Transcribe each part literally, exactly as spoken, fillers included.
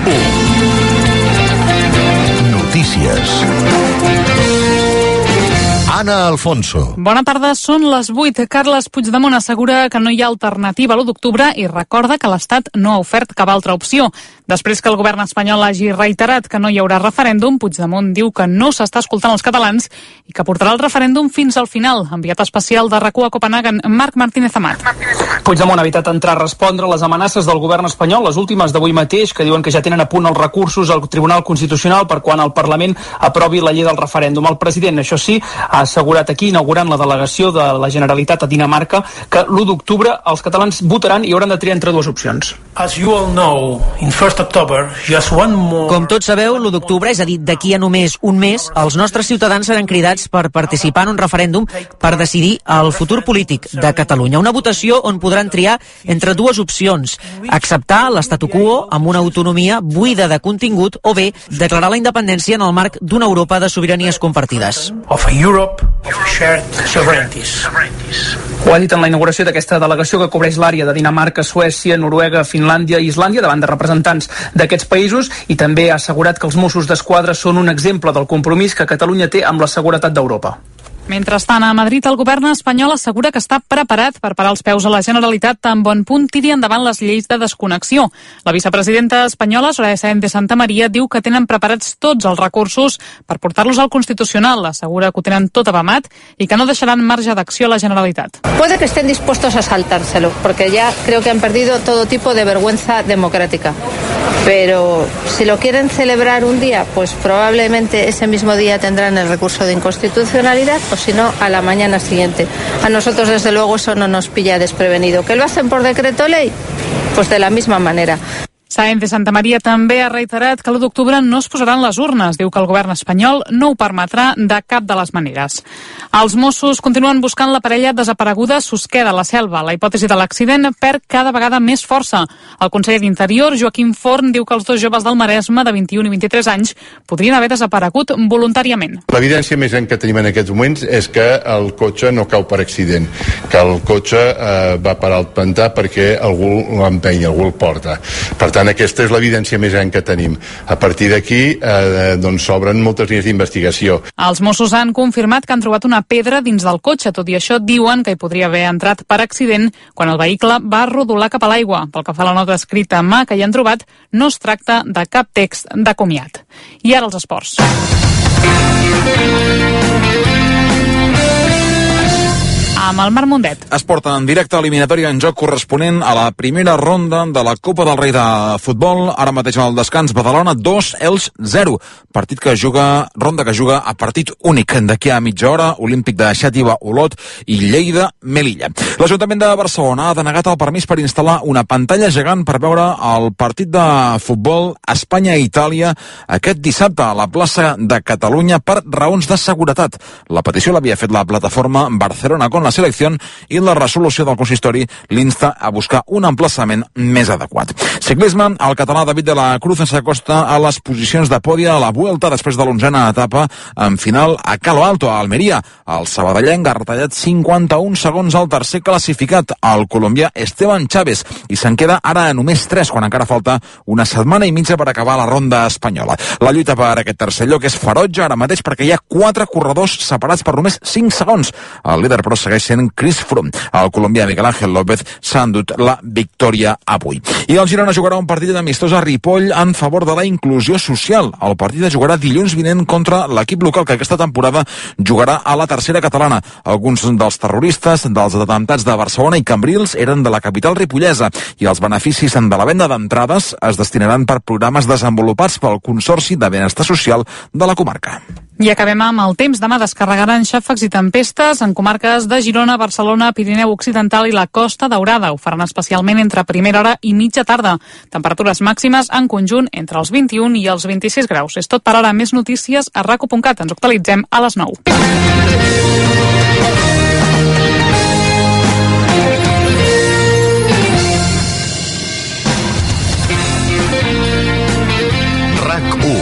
u. Notícies. Anna Alfonso. Bona tarda, són les vuit. Carles Puigdemont assegura que no hi ha alternativa a l'u d'octubre i recorda que l'Estat no ha ofert cap altra opció. Després que el govern espanyol hagi reiterat que no hi haurà referèndum, Puigdemont diu que no s'està escoltant els catalans i que portarà el referèndum fins al final. Enviat especial de RAC u a Copenhagen, Marc Martínez Amat. Puigdemont ha evitat entrar a respondre a les amenaces del govern espanyol, les últimes d'avui mateix, que diuen que ja tenen a punt els recursos al Tribunal Constitucional per quan el Parlament aprovi la llei del referèndum. El president, això sí, ha assegurat aquí, inaugurant la delegació de la Generalitat a Dinamarca, que l'u d'octubre els catalans votaran i hauran de triar entre dues opcions. As you all know, in first October, just one more... Com tots sabeu, l'u d'octubre, és a dir, d'aquí a només un mes, els nostres ciutadans seran cridats per participar en un referèndum per decidir el futur polític de Catalunya. Una votació on podran triar entre dues opcions: acceptar l'statu quo amb una autonomia buida de contingut o bé declarar la independència en el marc d'una Europa de sobiranies compartides. Of a Europe of shared sovereignties. Ho ha dit en la inauguració d'aquesta delegació que cobreix l'àrea de Dinamarca, Suècia, Noruega, Finlàndia i Islàndia davant de representants d'aquests països, i també ha assegurat que els Mossos d'Esquadra són un exemple del compromís que Catalunya té amb la seguretat d'Europa. Mentrestant, a Madrid, el govern espanyol assegura que està preparat per parar els peus a la Generalitat tan bon punt tiri endavant les lleis de desconnexió. La vicepresidenta espanyola, Soraya Sáenz de Santamaría, diu que tenen preparats tots els recursos per portar-los al Constitucional. Assegura que ho tenen tot abamat i que no deixaran marge d'acció a la Generalitat. Puede que estén dispuestos a saltárselo, porque ya creo que han perdido todo tipo de vergüenza democrática. Pero si lo quieren celebrar un día, pues probablemente ese mismo día tendrán el recurso de inconstitucionalidad, o si no, a la mañana siguiente. A nosotros, desde luego, eso no nos pilla desprevenido. ¿Que lo hacen por decreto ley? Pues de la misma manera. Sáenz de Santamaría també ha reiterat que l'u d'octubre no es posaran les urnes. Diu que el govern espanyol no ho permetrà de cap de les maneres. Els Mossos continuen buscant la parella desapareguda Susqueda a la Selva. La hipòtesi de l'accident perd cada vegada més força. El conseller d'Interior, Joaquim Forn, diu que els dos joves del Maresme, de vint-i-un i vint-i-tres anys, podrien haver desaparegut voluntàriament. L'evidència més gran que tenim en aquests moments és que el cotxe no cau per accident, que el cotxe eh, va parar al pantà perquè algú l'empenya, algú el porta. Per tant, aquesta és l'evidència més gran que tenim. A partir d'aquí, eh, doncs s'obren moltes línies d'investigació. Els Mossos han confirmat que han trobat una pedra dins del cotxe. Tot i això, diuen que hi podria haver entrat per accident quan el vehicle va rodolar cap a l'aigua. Pel que fa a la nota escrita a mà que hi han trobat, no es tracta de cap text de comiat. I ara els esports. Amb el Marc Mundet. Es porta en directe eliminatòria en joc corresponent a la primera ronda de la Copa del Rei de Futbol. Ara mateix al descans, Badalona dos, Elx zero. Partit que juga, ronda que juga a partit únic. D'aquí a mitja hora, Olímpic de Xàtiva, Olot i Lleida, Melilla. L'Ajuntament de Barcelona ha denegat el permís per instal·lar una pantalla gegant per veure el partit de futbol Espanya-Itàlia aquest dissabte a la plaça de Catalunya per raons de seguretat. La petició l'havia fet la plataforma Barcelona con la selecció i la resolució del consistori l'insta a buscar un emplaçament més adequat. Ciclisme, el català David de la Cruz s'acosta a les posicions de podi a la Vuelta després de l'onzena etapa en final a Calo Alto, a Almeria. El sabadellenc ha retallat cinquanta-un segons al tercer classificat, el colombià Esteban Chávez, i se'n queda ara a només tres, quan encara falta una setmana i mitja per acabar la ronda espanyola. La lluita per aquest tercer lloc és ferotge ara mateix perquè hi ha quatre corredors separats per només cinc segons. El líder però segueix sent Chris Froome. El colombià Miguel Ángel López s'ha endut la victòria avui. I el Girona jugarà un partit amistós a Ripoll en favor de la inclusió social. El partit es jugarà dilluns vinent contra l'equip local que aquesta temporada jugarà a la tercera catalana. Alguns dels terroristes dels atemptats de Barcelona i Cambrils eren de la capital ripollesa i els beneficis de la venda d'entrades es destinaran per programes desenvolupats pel Consorci de Benestar Social de la comarca. I acabem amb el temps. Demà descarregaran xàfecs i tempestes en comarques de Girona, Barcelona, Pirineu Occidental i la Costa Daurada. Ho faran especialment entre primera hora i mitja tarda. Temperatures màximes en conjunt entre els vint-i-un i els vint-i-sis graus. És tot per ara. Més notícies a rac u punt cat. Ens actualitzem a les nou. RAC u.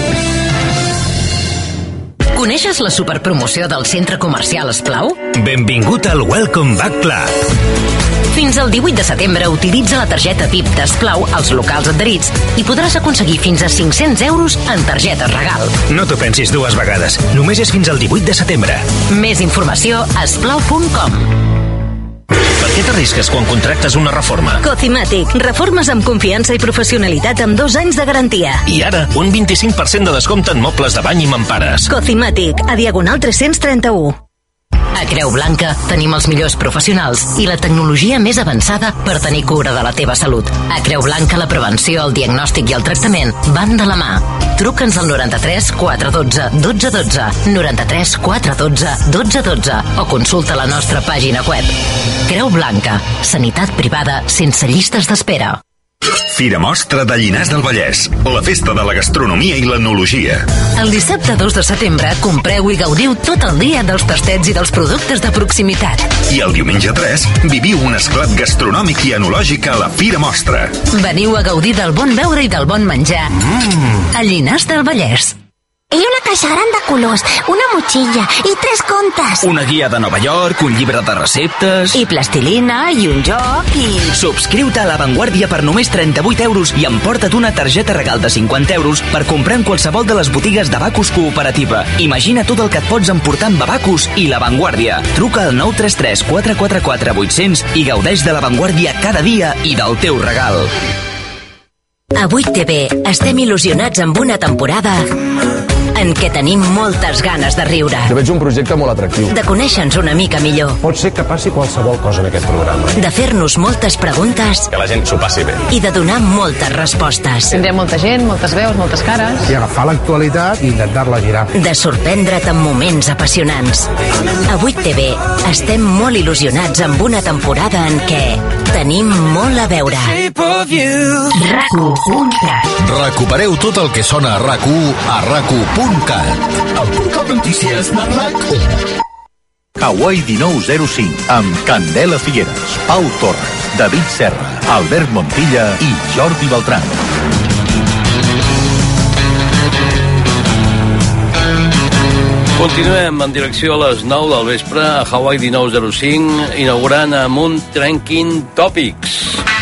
Coneixes la superpromoció del centre comercial Esplau? Benvingut al Welcome Back Club. Fins al divuit de setembre utilitza la targeta P I P d'Esplau als locals adherits i podràs aconseguir fins a cinc-cents euros en targetes regal. No t'ho pensis dues vegades. Només és fins al divuit de setembre. Més informació a esplau punt com. Per què t'arrisques quan contractes una reforma? Cocimatic. Reformes amb confiança i professionalitat amb dos anys de garantia. I ara, un vint-i-cinc per cent de descompte en mobles de bany i mampares. Cocimatic, a Diagonal tres-cents trenta-u. A Creu Blanca tenim els millors professionals i la tecnologia més avançada per tenir cura de la teva salut. A Creu Blanca la prevenció, el diagnòstic i el tractament van de la mà. Truca'ns al noranta-tres quatre dotze dotze dotze, noranta-tres quatre dotze dotze dotze o consulta la nostra pàgina web. Creu Blanca, sanitat privada sense llistes d'espera. Fira Mostra de Llinars del Vallès, la festa de la gastronomia i l'enologia. El dissabte dos de setembre compreu i gaudiu tot el dia dels tastets i dels productes de proximitat. I el diumenge tres viviu un esclat gastronòmic i enològic a la Fira Mostra. Veniu a gaudir del bon beure i del bon menjar mm. a Llinars del Vallès. I una caixa gran de colors, una motxilla i tres contes. Una guia de Nova York, un llibre de receptes... I plastilina, i un joc, i... Subscriu-te a La Vanguardia per només trenta-vuit euros i emporta't una targeta regal de cinquanta euros per comprar en qualsevol de les botigues de Bacus Cooperativa. Imagina tot el que et pots emportar amb Bacus i La Vanguardia. Truca al nou tres tres quatre quatre quatre vuit cents i gaudeix de La Vanguardia cada dia i del teu regal. A vuit T V estem il·lusionats amb una temporada en què tenim moltes ganes de riure. Jo veig un projecte molt atractiu. De conèixer-nos una mica millor. Pot ser que passi qualsevol cosa en aquest programa. De fer-nos moltes preguntes. Que la gent s'ho passi bé. I de donar moltes respostes. Tindrem molta gent, moltes veus, moltes cares. I agafar l'actualitat i intentar-la girar. De sorprendre't amb moments apassionants. A vuit T V estem molt il·lusionats amb una temporada en què tenim molt a veure. RAC u punt cat. Recupereu tot el que sona a RAC u a RAC u punt cat. El portal de notícies de RAC u. Hawaii dinou zero cinc amb Candela Figueres, Pau Torres, David Serra, Albert Montilla i Jordi Beltrán. Continuem en direcció a les nou del vespre a Hawaii dinou zero cinc, inaugurant amb un Trending Topics.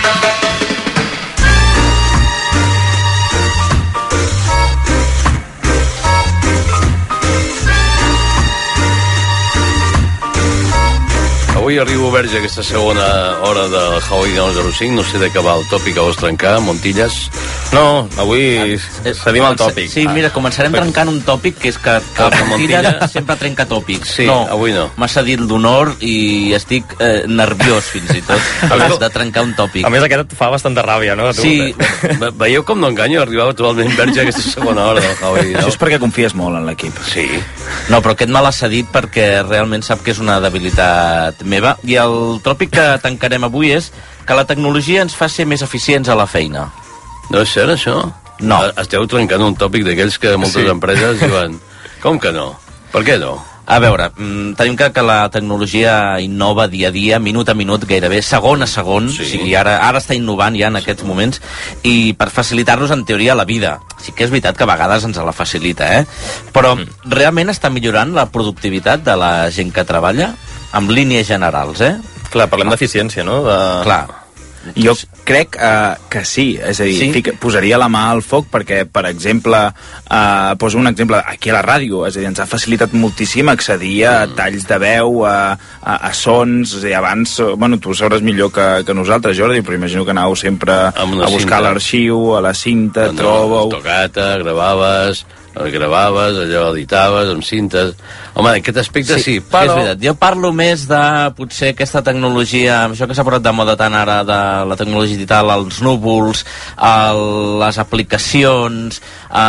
Avui arribo a Verge aquesta segona hora del Hawaii dinou zero cinc. No sé de què va el tòpic que vols trencar, Montilles. No, avui cedim el tòpic. Sí, mira, començarem ah, trencant un tòpic que és que, que ah, Montilles sempre trenca tòpics. Sí, no, avui no. M'ha cedit l'honor i estic eh, nerviós fins i tot abans de trencar un tòpic. A més, aquest et fa bastanta ràbia, no? Tu, sí, ve veieu com no enganyo? Arribava totalment Verge aquesta segona hora del Hawaii. No? Això és perquè confies molt en l'equip. Sí. No, però aquest me l'ha cedit perquè realment sap que és una debilitat meva. I el tòpic que tancarem avui és que la tecnologia ens fa ser més eficients a la feina. No és cert, això? No. Esteu trencant un tòpic d'aquells que moltes sí. empreses diuen, com que no? Per què no? A veure, tenim que, que la tecnologia innova dia a dia, minut a minut, gairebé segon a segon, sí. O sigui, ara, ara està innovant ja en aquests moments, i per facilitar-nos en teoria la vida. Sí que és veritat que a vegades ens la facilita, eh? Però mm. realment està millorant la productivitat de la gent que treballa, amb línies generals, eh? Clar, parlem d'eficiència, no? De... Clar. Jo crec uh, que sí, és a dir, sí? Fic, posaria la mà al foc perquè, per exemple, uh, poso un exemple aquí a la ràdio, és a dir, ens ha facilitat moltíssim accedir a mm. talls de veu, a, a, a sons, és a dir, abans, bueno, tu sabràs millor que, que nosaltres, Jordi, però imagino que anàveu sempre a buscar l'arxiu, a la cinta, no, trobo-ho... Tocata, gravaves... el gravaves, allò editaves amb cintes. Home, en aquest aspecte sí, sí però... és veritat. Jo parlo més de potser aquesta tecnologia, això que s'ha posat de moda tant ara, de la tecnologia digital, els núvols, el, les aplicacions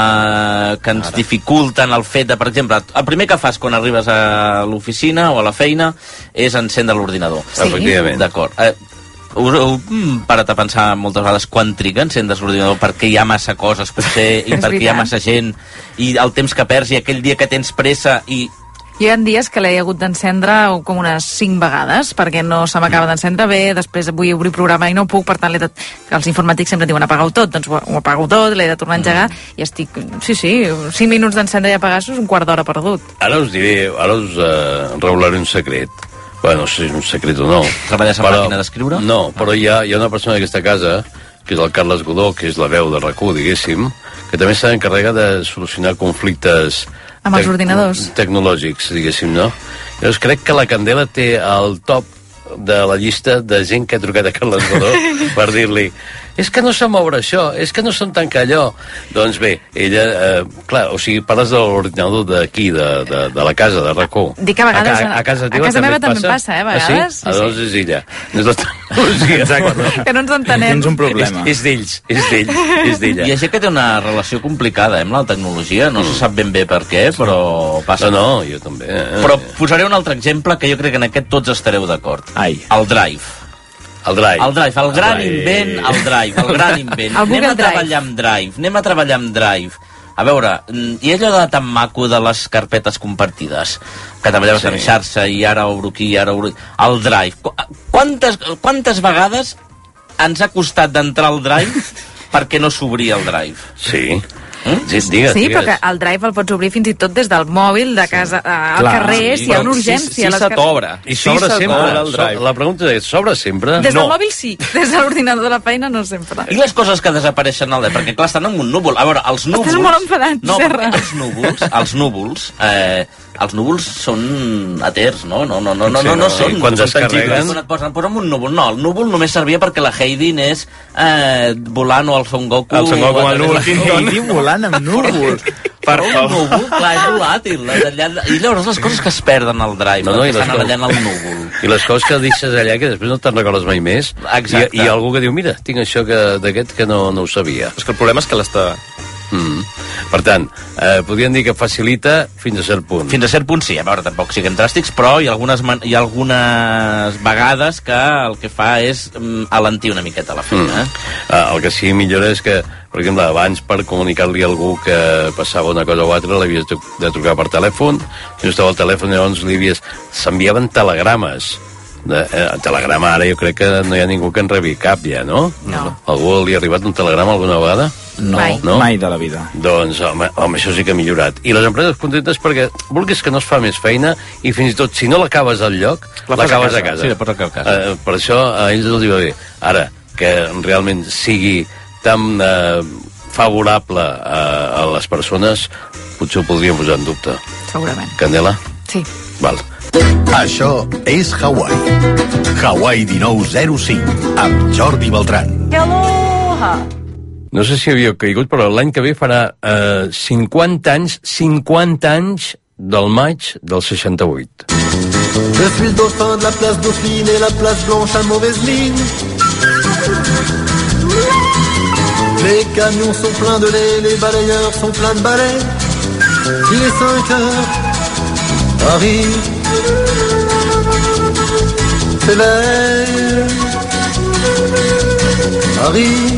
eh, que ens ara. dificulten el fet de, per exemple, el primer que fas quan arribes a l'oficina o a la feina és encendre l'ordinador. Sí. Efectivament. D'acord. Eh, Us heu parat a pensar moltes vegades quan triga encendre's l'ordinador perquè hi ha massa coses potser i perquè hi ha massa gent i el temps que perds i aquell dia que tens pressa i... Hi ha dies que l'he hagut d'encendre com unes cinc vegades perquè no se m'acaba d'encendre bé, després vull obrir programa i no puc, per tant de... els informàtics sempre diuen apaga-ho tot, doncs ho apago tot, l'he de tornar a engegar mm. i estic, sí, sí, cinc minuts d'encendre i apagar-ho és un quart d'hora perdut. Ara us diré, ara us uh, revelaré un secret. Bueno, no sé si és un secret o no. Treballes amb màquina d'escriure? No, però hi ha, hi ha una persona d'aquesta casa, que és el Carles Godó, que és la veu de RAC u, diguéssim, que també s'encarrega de solucionar conflictes amb els ordinadors tecnològics, diguéssim, no? Llavors crec que la Candela té el top de la llista de gent que ha trucat a Carles Godó per dir-li és que no sé moure això, és que no són tan que allò. Doncs bé, ella, eh, clar, o sigui, parles de l'ordinador d'aquí, de, de, de la casa, de RAC u. Dic que a vegades... A, a, a casa, a casa meva també passa, passa, eh, a vegades. Ah, sí? Ah, doncs és ella. No és la tecnologia. Exacte. Que no ens entenem. Tens un problema. És, és d'ells, és d'ell, és d'ella. Hi ha gent que té una relació complicada, eh, amb la tecnologia, no mm. se sap ben bé per què, però passa. No, no, jo també. Eh. Però posaré un altre exemple que jo crec que en aquest tots estareu d'acord. Ai. El Drive. El Drive. El Drive, el gran el invent, el Drive, el gran invent. El anem a Drive. treballar amb Drive, anem a treballar amb Drive. A veure, i allò de tan maco de les carpetes compartides, que treballaves sí. en xarxa i ara obro aquí, i ara obro... El Drive. Quantes, quantes vegades ens ha costat d'entrar al Drive perquè no s'obria el Drive? Sí. Mm? Sí, digues, sí, digues. però que el Drive el pots obrir fins i tot des del mòbil, de casa, sí. al Clar, carrer, sí, si hi ha una urgència. Si, si se t'obre. I s'obre si sempre. El Drive. La pregunta és, s'obre sempre? Des no. del mòbil sí, des de l'ordinador de la feina no sempre. I les coses que desapareixen al Drive? Perquè clar, estan en un núvol. A veure, els núvols... Estàs molt enfadat, no, Serra. Els núvols, els núvols, eh, els núvols són eters, no? No, no, no, no, no, no sí, són... quan no descarreguen... Quan et posen, posa'm un núvol. No, el núvol només servia perquè la Heidi anés eh, volant o el Son Goku... El Son Goku amb el núvol. Heidi volant amb núvol. Per un núvol, clar, és volàtil. I llavors les coses que es perden al Drive, no, no, que estan allà en el núvol. I les coses que deixes allà que després no te'n recordes mai més. Exacte. I, i algú que diu, mira, tinc això d'aquest que, que no, no ho sabia. És que el problema és que l'està... Mm. Per tant, eh, podríem dir que facilita fins a cert punt. Fins a cert punt sí, a veure, tampoc siguem dràstics, però hi ha algunes, hi ha algunes vegades que el que fa és mm, alentir una miqueta la feina. Mm. Eh, el que sí millora és que, per exemple, abans per comunicar-li a algú que passava una cosa o altra l'havies de, de trucar per telèfon, si no estava al telèfon llavors li havies... s'enviaven telegrames. De, eh, telegrama ara jo crec que no hi ha ningú que en rebi cap ja, no? No. Algú li ha arribat un telegrama alguna vegada? No, mai. no? mai de la vida. Doncs, home, home, això sí que ha millorat. I les empreses contentes perquè vulguis que no es fa més feina i fins i tot, si no l'acabes al lloc, l'acabes a casa. Sí, la pots a casa. Eh, per això a ells els va bé. Ara, que realment sigui tan eh, favorable a, a les persones, potser ho podríem posar en dubte. Segurament. Candela? Sí. Val. Això és Hawaii. Hawaii dinou zero cinc, amb Jordi Beltran. Aloha! No sé si havíeu caigut, però l'any que ve farà eh, cinquanta anys, cinquanta anys del maig del seixanta-vuit. Je suis le dauphin de la place Dauphine et la place Blanche à mauvaise mine. Les camions sont pleins de lait, les balayeurs sont pleins de balais. Il est cinq heures, Paris s'éveille. Paris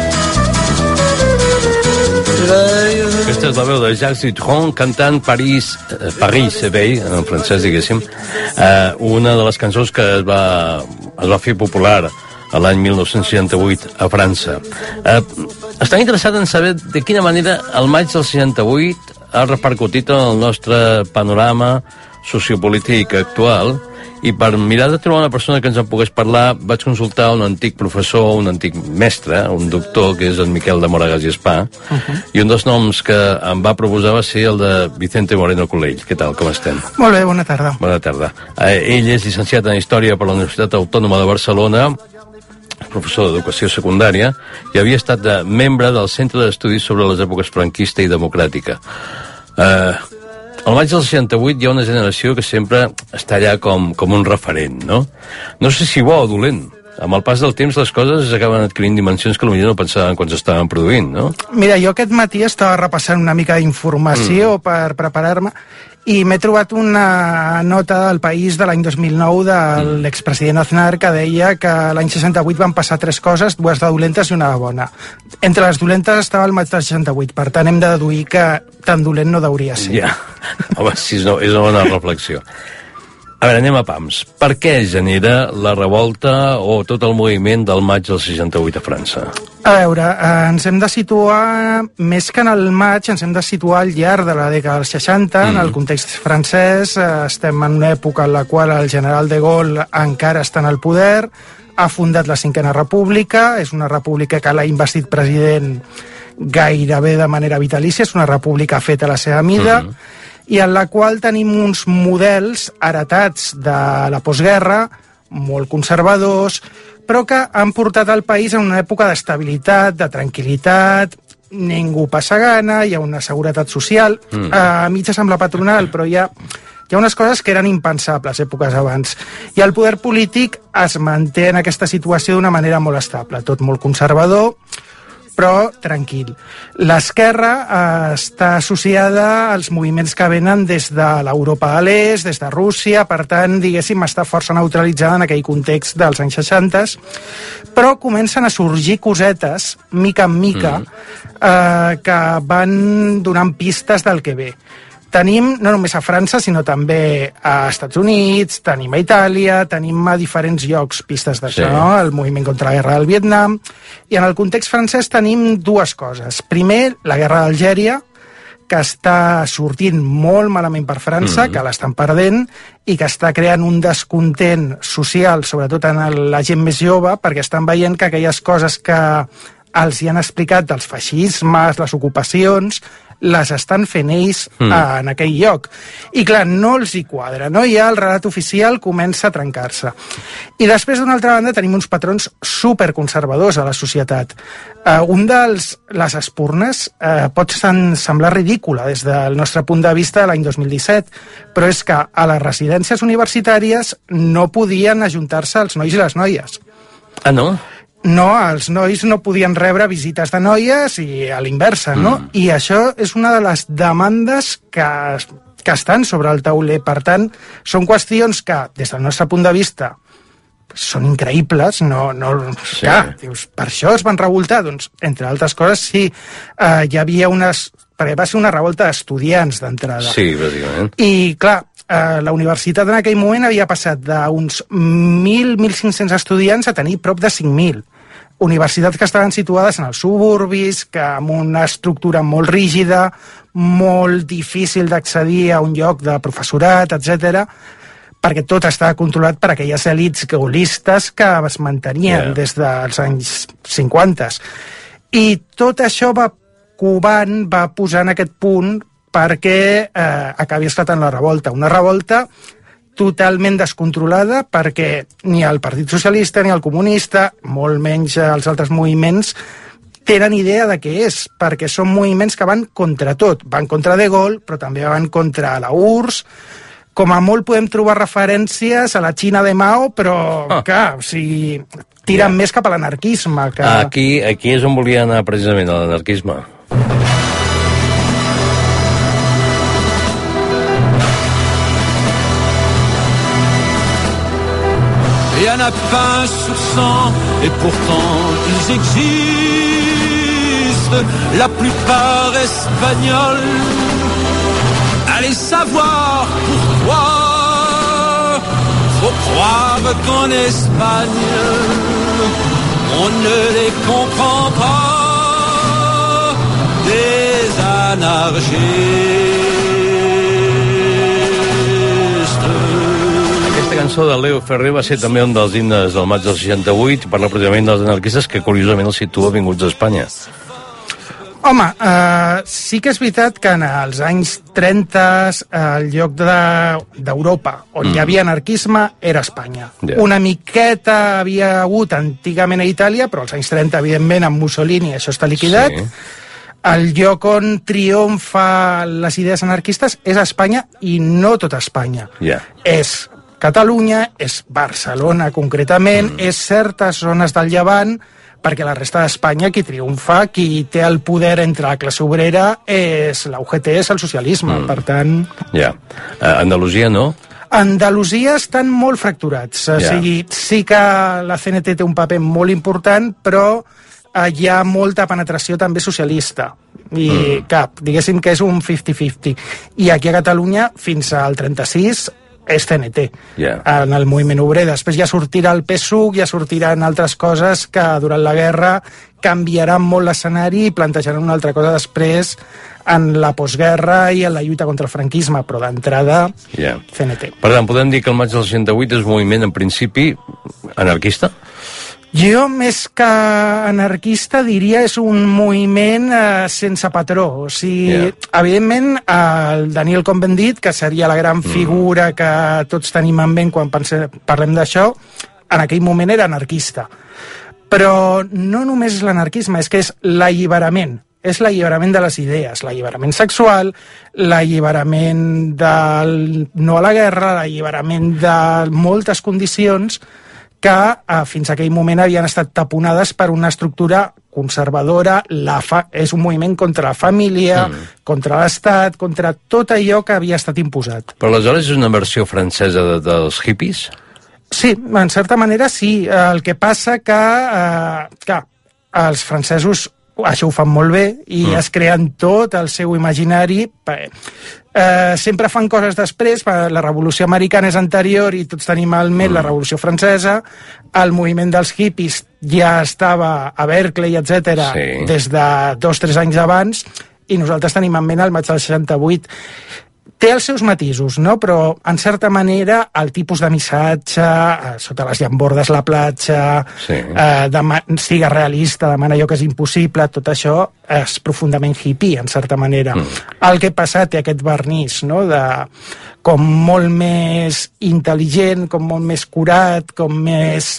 s'éveille. Aquesta és la veu de Jacques Dutronc cantant Paris, eh, Paris s'éveille, en francès, diguéssim. Eh, una de les cançons que es va, es va fer popular a l'any mil nou-cents seixanta-vuit a França. Eh, estan interessats en saber de quina manera el maig del seixanta-vuit ha repercutit en el nostre panorama sociopolític actual, i per mirar de trobar una persona que ens en pogués parlar vaig consultar un antic professor, un antic mestre, un doctor, que és el Miquel de Moragas i Espà, uh -huh. i un dels noms que em va proposar va ser el de Vicente Moreno Colell. Què tal, com estem? Molt bé, bona tarda. Bona tarda. Eh, ell és llicenciat en Història per la Universitat Autònoma de Barcelona, professor d'educació secundària, i havia estat de membre del Centre d'Estudis sobre les èpoques franquista i democràtica. Eh... Al maig del seixanta-vuit hi ha una generació que sempre està allà com, com un referent, no? No sé si bo o dolent. Amb el pas del temps les coses acaben adquirint dimensions que potser no pensaven quan s'estaven produint, no? Mira, jo aquest matí estava repassant una mica d'informació mm. per preparar-me i m'he trobat una nota del País de l'any dos mil nou de mm. l'expresident Aznar que deia que l'any seixanta-vuit van passar tres coses, dues de dolentes i una de bona. Entre les dolentes estava el maig del seixanta-vuit, per tant hem de deduir que tan dolent no hauria ser. Ja, home, sí, és una, és una bona reflexió. A veure, anem a pams. Per què genera la revolta o tot el moviment del maig del seixanta-vuit a França? A veure, eh, ens hem de situar, més que en el maig, ens hem de situar al llarg de la dècada dels seixanta, mm. en el context francès. Eh, estem en una època en la qual el general de Gaulle encara està en el poder, ha fundat la Cinquena República, és una república que l'ha investit president gairebé de manera vitalícia, és una república feta a la seva mida, mm. i en la qual tenim uns models heretats de la postguerra, molt conservadors, però que han portat el país en una època d'estabilitat, de tranquil·litat, ningú passa gana, hi ha una seguretat social, mm. a mitges amb la patronal, però hi ha, hi ha unes coses que eren impensables èpoques abans. I el poder polític es manté en aquesta situació d'una manera molt estable, tot molt conservador, però tranquil. L'esquerra eh, està associada als moviments que venen des de l'Europa de l'Est, des de Rússia, per tant, diguéssim, està força neutralitzada en aquell context dels anys seixanta, però comencen a sorgir cosetes, mica en mica, mm. eh, que van donant pistes del que ve. Tenim, no només a França, sinó també a Estats Units, tenim a Itàlia, tenim a diferents llocs pistes d'això, sí. no? El moviment contra la guerra del Vietnam, i en el context francès tenim dues coses. Primer, la guerra d'Algèria, que està sortint molt malament per França, mm-hmm. que l'estan perdent, i que està creant un descontent social, sobretot en la gent més jove, perquè estan veient que aquelles coses que els hi han explicat dels feixismes, les ocupacions, les estan fent ells mm. en aquell lloc. I clar, no els hi quadra, no? Ja el relat oficial comença a trencar-se. I després, d'una altra banda, tenim uns patrons superconservadors a la societat. Uh, un dels, les espurnes, uh, pot semblar ridícula des del nostre punt de vista l'any dos mil disset, però és que a les residències universitàries no podien ajuntar-se els nois i les noies. Ah, no? No, els nois no podien rebre visites de noies i a l'inversa, no? Mm. I això és una de les demandes que, que estan sobre el tauler. Per tant, són qüestions que, des del nostre punt de vista, són increïbles. No, no, sí. Clar, dius, per això es van revoltar? Doncs, entre altres coses, sí, eh, hi havia unes... perquè va ser una revolta d'estudiants d'entrada. Sí, bàsicament. I, clar, eh, la universitat en aquell moment havia passat d'uns mil a mil cinc-cents estudiants a tenir prop de cinc mil. Universitats que estaven situades en els suburbis, que amb una estructura molt rígida, molt difícil d'accedir a un lloc de professorat, etcètera, perquè tot estava controlat per aquelles èlits gaullistes que es mantenien yeah. des dels anys cinquanta. I tot això va covant, va posar en aquest punt perquè eh, acabi esclatant la revolta. Una revolta totalment descontrolada, perquè ni el Partit Socialista ni el Comunista, molt menys els altres moviments, tenen idea de què és, perquè són moviments que van contra tot. Van contra De Gaulle, però també van contra la U R S S. Com a molt podem trobar referències a la Xina de Mao, però, ah. clar, o sigui, tiren yeah. més cap a l'anarquisme. Que... Aquí, aquí és on volia anar precisament, a l'anarquisme. Il y en a pas sur cent, et pourtant ils existent, la plupart espagnols. Allez savoir pourquoi, faut croire qu'en Espagne, on ne les comprend pas, des anarchistes. Aquesta cançó de Leo Ferrer va ser també un dels himnes del maig del seixanta-vuit, parla precisament dels anarquistes, que curiosament els situa vinguts a Espanya. Home, eh, sí que és veritat que en els anys trenta el lloc d'Europa de, on mm. hi havia anarquisme era Espanya. Yeah. Una miqueta havia hagut antigament a Itàlia, però als anys trenta, evidentment, amb Mussolini això està liquidat. Sí. El lloc on triomfa les idees anarquistes és Espanya, i no tota Espanya. Yeah. És Catalunya, és Barcelona concretament, mm. és certes zones del Llevant, perquè la resta d'Espanya qui triomfa, qui té el poder entre la classe obrera és la U G T, és el socialisme, mm. per tant... Ja. Yeah. Andalusia no? Andalusia estan molt fracturats, yeah. o sigui, sí que la C N T té un paper molt important, però hi ha molta penetració també socialista, i mm. cap, diguéssim que és un cinquanta cinquanta. I aquí a Catalunya, fins al trenta-sis, és C N T, yeah. en el moviment obrer. Després ja sortirà el P S U C, ja sortiran altres coses que durant la guerra canviaran molt l'escenari i plantejaran una altra cosa després en la postguerra i en la lluita contra el franquisme, però d'entrada yeah. C N T. Per tant, podem dir que el maig del seixanta-vuit és un moviment, en principi, anarquista? Jo, més que anarquista, diria és un moviment eh, sense patró. O sigui, yeah. evidentment, el Daniel Cohn-Bendit, que seria la gran figura mm. que tots tenim en ment quan pense, parlem d'això, en aquell moment era anarquista. Però no només és l'anarquisme, és que és l'alliberament. És l'alliberament de les idees, l'alliberament sexual, l'alliberament del no a la guerra, l'alliberament de moltes condicions que eh, fins a aquell moment havien estat taponades per una estructura conservadora. La fa... és un moviment contra la família, mm. contra l'Estat, contra tot allò que havia estat imposat. Però aleshores és una versió francesa de, dels hippies? Sí, en certa manera sí. El que passa que, eh, que els francesos això ho fan molt bé i mm. es creen tot el seu imaginari. Eh, sempre fan coses després. La Revolució Americana és anterior i tots tenim al ment mm. la Revolució Francesa. El moviment dels hippies ja estava a Berkeley, etcètera, sí. des de dos o tres anys abans, i nosaltres tenim en ment el maig del seixanta-vuit. Té els seus matisos, no? Però, en certa manera, el tipus de missatge, eh, sota les llambordes la platja, sí. eh, dema- siga realista, demana allò que és impossible, tot això és profundament hippie, en certa manera. Mm. El que passa té aquest vernís, no?, de com molt més intel·ligent, com molt més curat, com més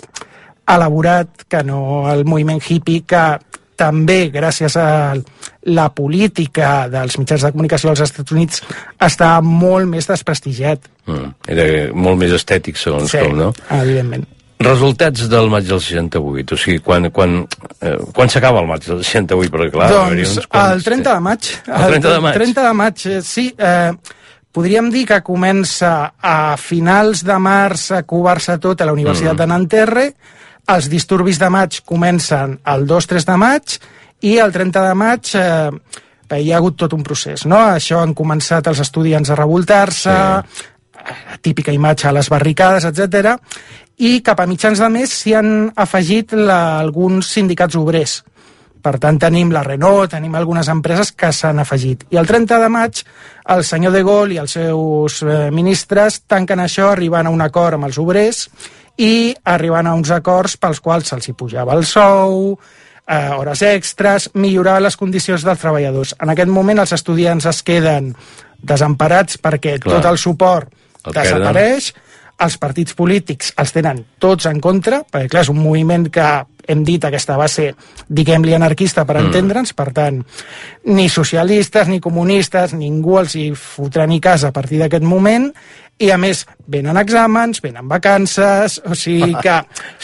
elaborat que no el moviment hippie, que també, gràcies a la política dels mitjans de comunicació als Estats Units, està molt més desprestigiat. Mm, era molt més estètic, segons sí, com, no? Evidentment. Resultats del maig del seixanta-vuit, o sigui, quan, quan, eh, quan s'acaba el maig del seixanta-vuit? Perquè, clar, doncs quants... el trenta de maig. El trenta de maig? El trenta de maig, sí. Eh, podríem dir que comença a finals de març a covar-se tot a la Universitat mm. de Nanterre. Els disturbis de maig comencen el dos tres de maig i el trenta de maig eh, hi ha hagut tot un procés, no? Això han començat els estudiants a revoltar-se, sí. típica imatge a les barricades, etcètera, i cap a mitjans de mes s'hi han afegit la, alguns sindicats obrers. Per tant, tenim la Renault, tenim algunes empreses que s'han afegit. I el trenta de maig el senyor de Gaulle i els seus eh, ministres tanquen això arribant a un acord amb els obrers i arribant a uns acords pels quals se'ls hi pujava el sou, eh, hores extres, millorar les condicions dels treballadors. En aquest moment els estudiants es queden desemparats perquè clar, tot el suport el desapareix, els partits polítics els tenen tots en contra, perquè clar, és un moviment que hem dit aquesta base, diguem-li anarquista per mm. entendre'ns, per tant, ni socialistes ni comunistes, ningú els hi fotrà ni casa a partir d'aquest moment, i a més venen exàmens, venen vacances, o sigui que...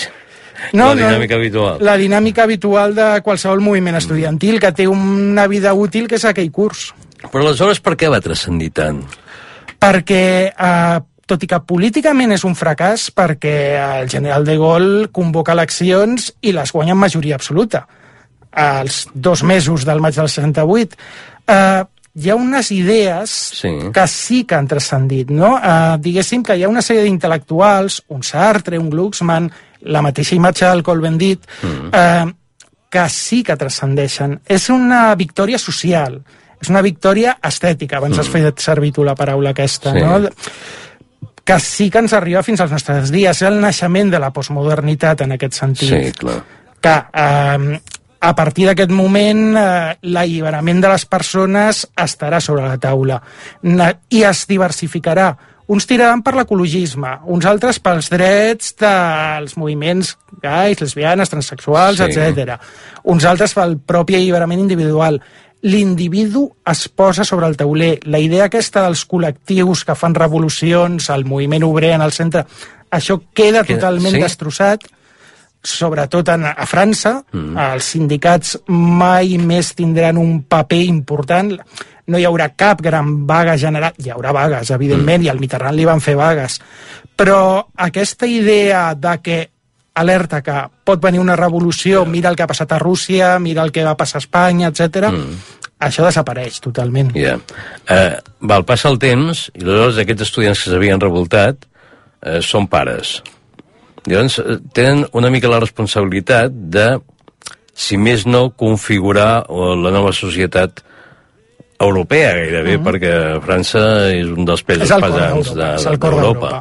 No, la dinàmica no, habitual. La dinàmica habitual de qualsevol moviment estudiantil, que té una vida útil que és aquell curs. Però aleshores per què va transcendir tant? Perquè, eh, tot i que políticament és un fracàs, perquè el general de Gaulle convoca eleccions i les guanya en majoria absoluta. Els dos mesos del maig del seixanta-vuit... Eh, hi ha unes idees sí. que sí que han transcendit, no? Eh, diguéssim que hi ha una sèrie d'intel·lectuals, un Sartre, un Glucksmann, la mateixa imatge del Cohn-Bendit, mm. eh, que sí que transcendeixen. És una victòria social, és una victòria estètica, abans mm. has fet servir tu la paraula aquesta, sí. no? Que sí que ens arriba fins als nostres dies. És el naixement de la postmodernitat en aquest sentit. Sí, clar. Que... Eh, a partir d'aquest moment eh, l'alliberament de les persones estarà sobre la taula i es diversificarà. Uns tiraran per l'ecologisme, uns altres pels drets dels moviments gais, lesbianes, transsexuals, sí. etcètera. Uns altres pel propi alliberament individual. L'individu es posa sobre el tauler. La idea aquesta dels col·lectius que fan revolucions, el moviment obrer en el centre, això queda totalment sí? destrossat. Sobretot en, a França, mm. els sindicats mai més tindran un paper important, no hi haurà cap gran vaga general, hi haurà vagues, evidentment, mm. i al Mitterrand li van fer vagues, però aquesta idea de que, alerta, que pot venir una revolució, mira el que ha passat a Rússia, mira el que va passar a Espanya, etcètera, mm. això desapareix totalment. Ja. Yeah. Uh, val, passa el temps, i aleshores aquests estudiants que s'havien revoltat uh, són pares. Llavors, tenen una mica la responsabilitat de, si més no, configurar la nova societat europea, gairebé, mm-hmm. perquè França és un dels pesos pesants d'Europa.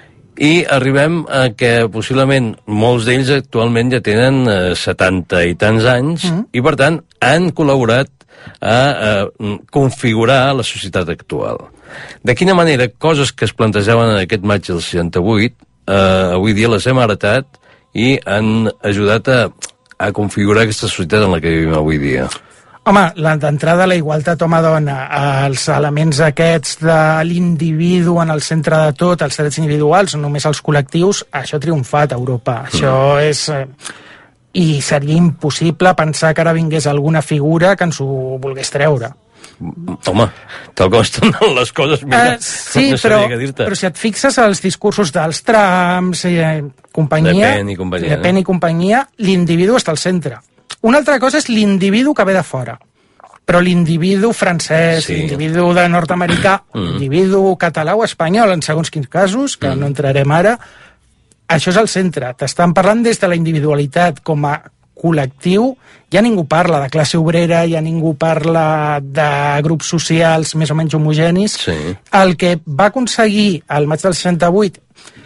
I arribem a que possiblement molts d'ells actualment ja tenen eh, setanta i tants anys mm-hmm. i, per tant, han col·laborat a, a configurar la societat actual. De quina manera coses que es plantejaven en aquest maig del seixanta-vuit eh, avui dia les hem heretat i han ajudat a, a configurar aquesta societat en la que vivim avui dia? Home, d'entrada la igualtat home-dona, els elements aquests de l'individu en el centre de tot, els drets individuals, no només els col·lectius, això ha triomfat a Europa. Mm. Això és... I seria impossible pensar que ara vingués alguna figura que ens ho volgués treure. Home, tal com estan les coses, mira, uh, sí, no però, què dir-te. Però si et fixes als discursos dels Trumps i eh, companyia... Le Pen i companyia. Le Pen i companyia, l'individu està al centre. Una altra cosa és l'individu que ve de fora, però l'individu francès, sí. l'individu de nord-americà, mm. l'individu català o espanyol, en segons quins casos, que mm. no entrarem ara, això és el centre. T'estan parlant des de la individualitat com a col·lectiu, ja ningú parla de classe obrera, ja ningú parla de grups socials més o menys homogenis. Sí. El que va aconseguir al maig del seixanta-vuit,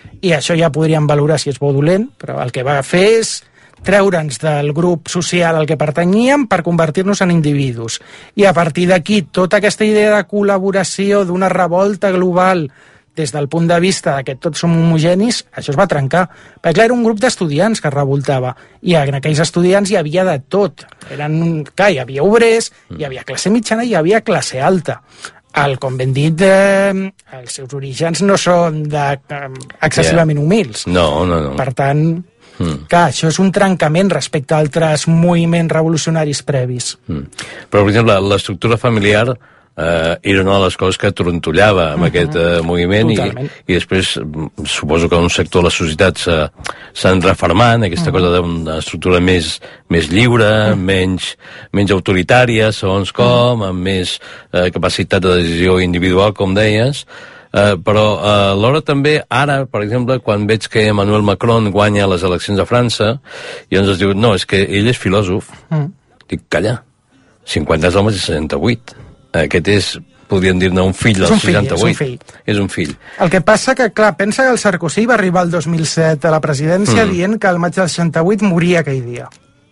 i això ja podríem valorar si és bo o dolent, però el que va fer és treure'ns del grup social al que pertanyíem per convertir-nos en individus. I a partir d'aquí, tota aquesta idea de col·laboració, d'una revolta global des del punt de vista que tots som homogenis, això es va trencar. Perquè clar, era un grup d'estudiants que es revoltava, i en aquells estudiants hi havia de tot. Eren, clar, hi havia obrers, hi havia classe mitjana i hi havia classe alta. El, com ben dit, eh, els seus orígens no són de, eh, excessivament yeah. humils. No, no, no. Per tant... Mm. Clar, això és un trencament respecte a altres moviments revolucionaris previs. Mm. Però, per exemple, l'estructura familiar eh, era una de les coses que trontollava amb uh-huh. aquest eh, moviment i, i després suposo que un sector de la societat s'han reformant, aquesta uh-huh. cosa d'una estructura més, més lliure, uh-huh. menys, menys autoritària, segons com, uh-huh. amb més eh, capacitat de decisió individual, com deies. Uh, però uh, alhora també, ara, per exemple, quan veig que Emmanuel Macron guanya les eleccions a França, i ens diu, no, és que ell és filòsof. Mm. Dic, calla, cinquanta anys del seixanta-vuit. Aquest és, podríem dir-ne, un fill del seixanta-vuit. És un fill. És un fill. El que passa que, clar, pensa que el Sarkozy va arribar el dos mil set a la presidència mm. dient que el maig del seixanta-vuit moria aquell dia.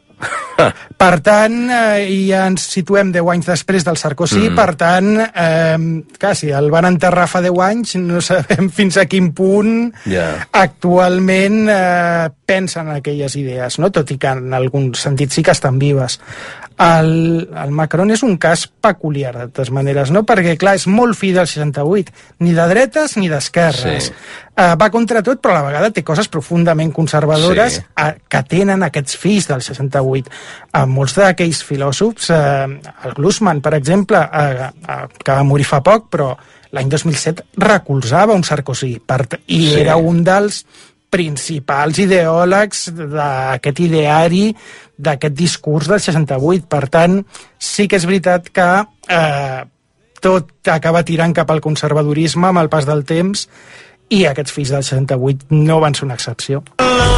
Per tant, eh, ja ens situem deu anys després del Sarkozy, mm. per tant, eh, quasi el van enterrar fa deu anys, no sabem fins a quin punt yeah. actualment eh, pensen aquelles idees, no? Tot i que en algun sentit sí que estan vives. El, el Macron és un cas peculiar, de totes maneres, no? Perquè, clar, és molt fill del seixanta-vuit, ni de dretes ni d'esquerres. Sí. Uh, va contra tot, però a la vegada té coses profundament conservadores sí. uh, que tenen aquests fills del seixanta-vuit. Uh, molts d'aquells filòsofs, uh, el Glucksmann, per exemple, uh, uh, que va morir fa poc, però l'any dos mil set recolzava un Sarkozy, per, i sí. era un dels principals ideòlegs d'aquest ideari, d'aquest discurs del seixanta-vuit. Per tant, sí que és veritat que eh, tot acaba tirant cap al conservadorisme amb el pas del temps, i aquests fills del seixanta-vuit no van ser una excepció.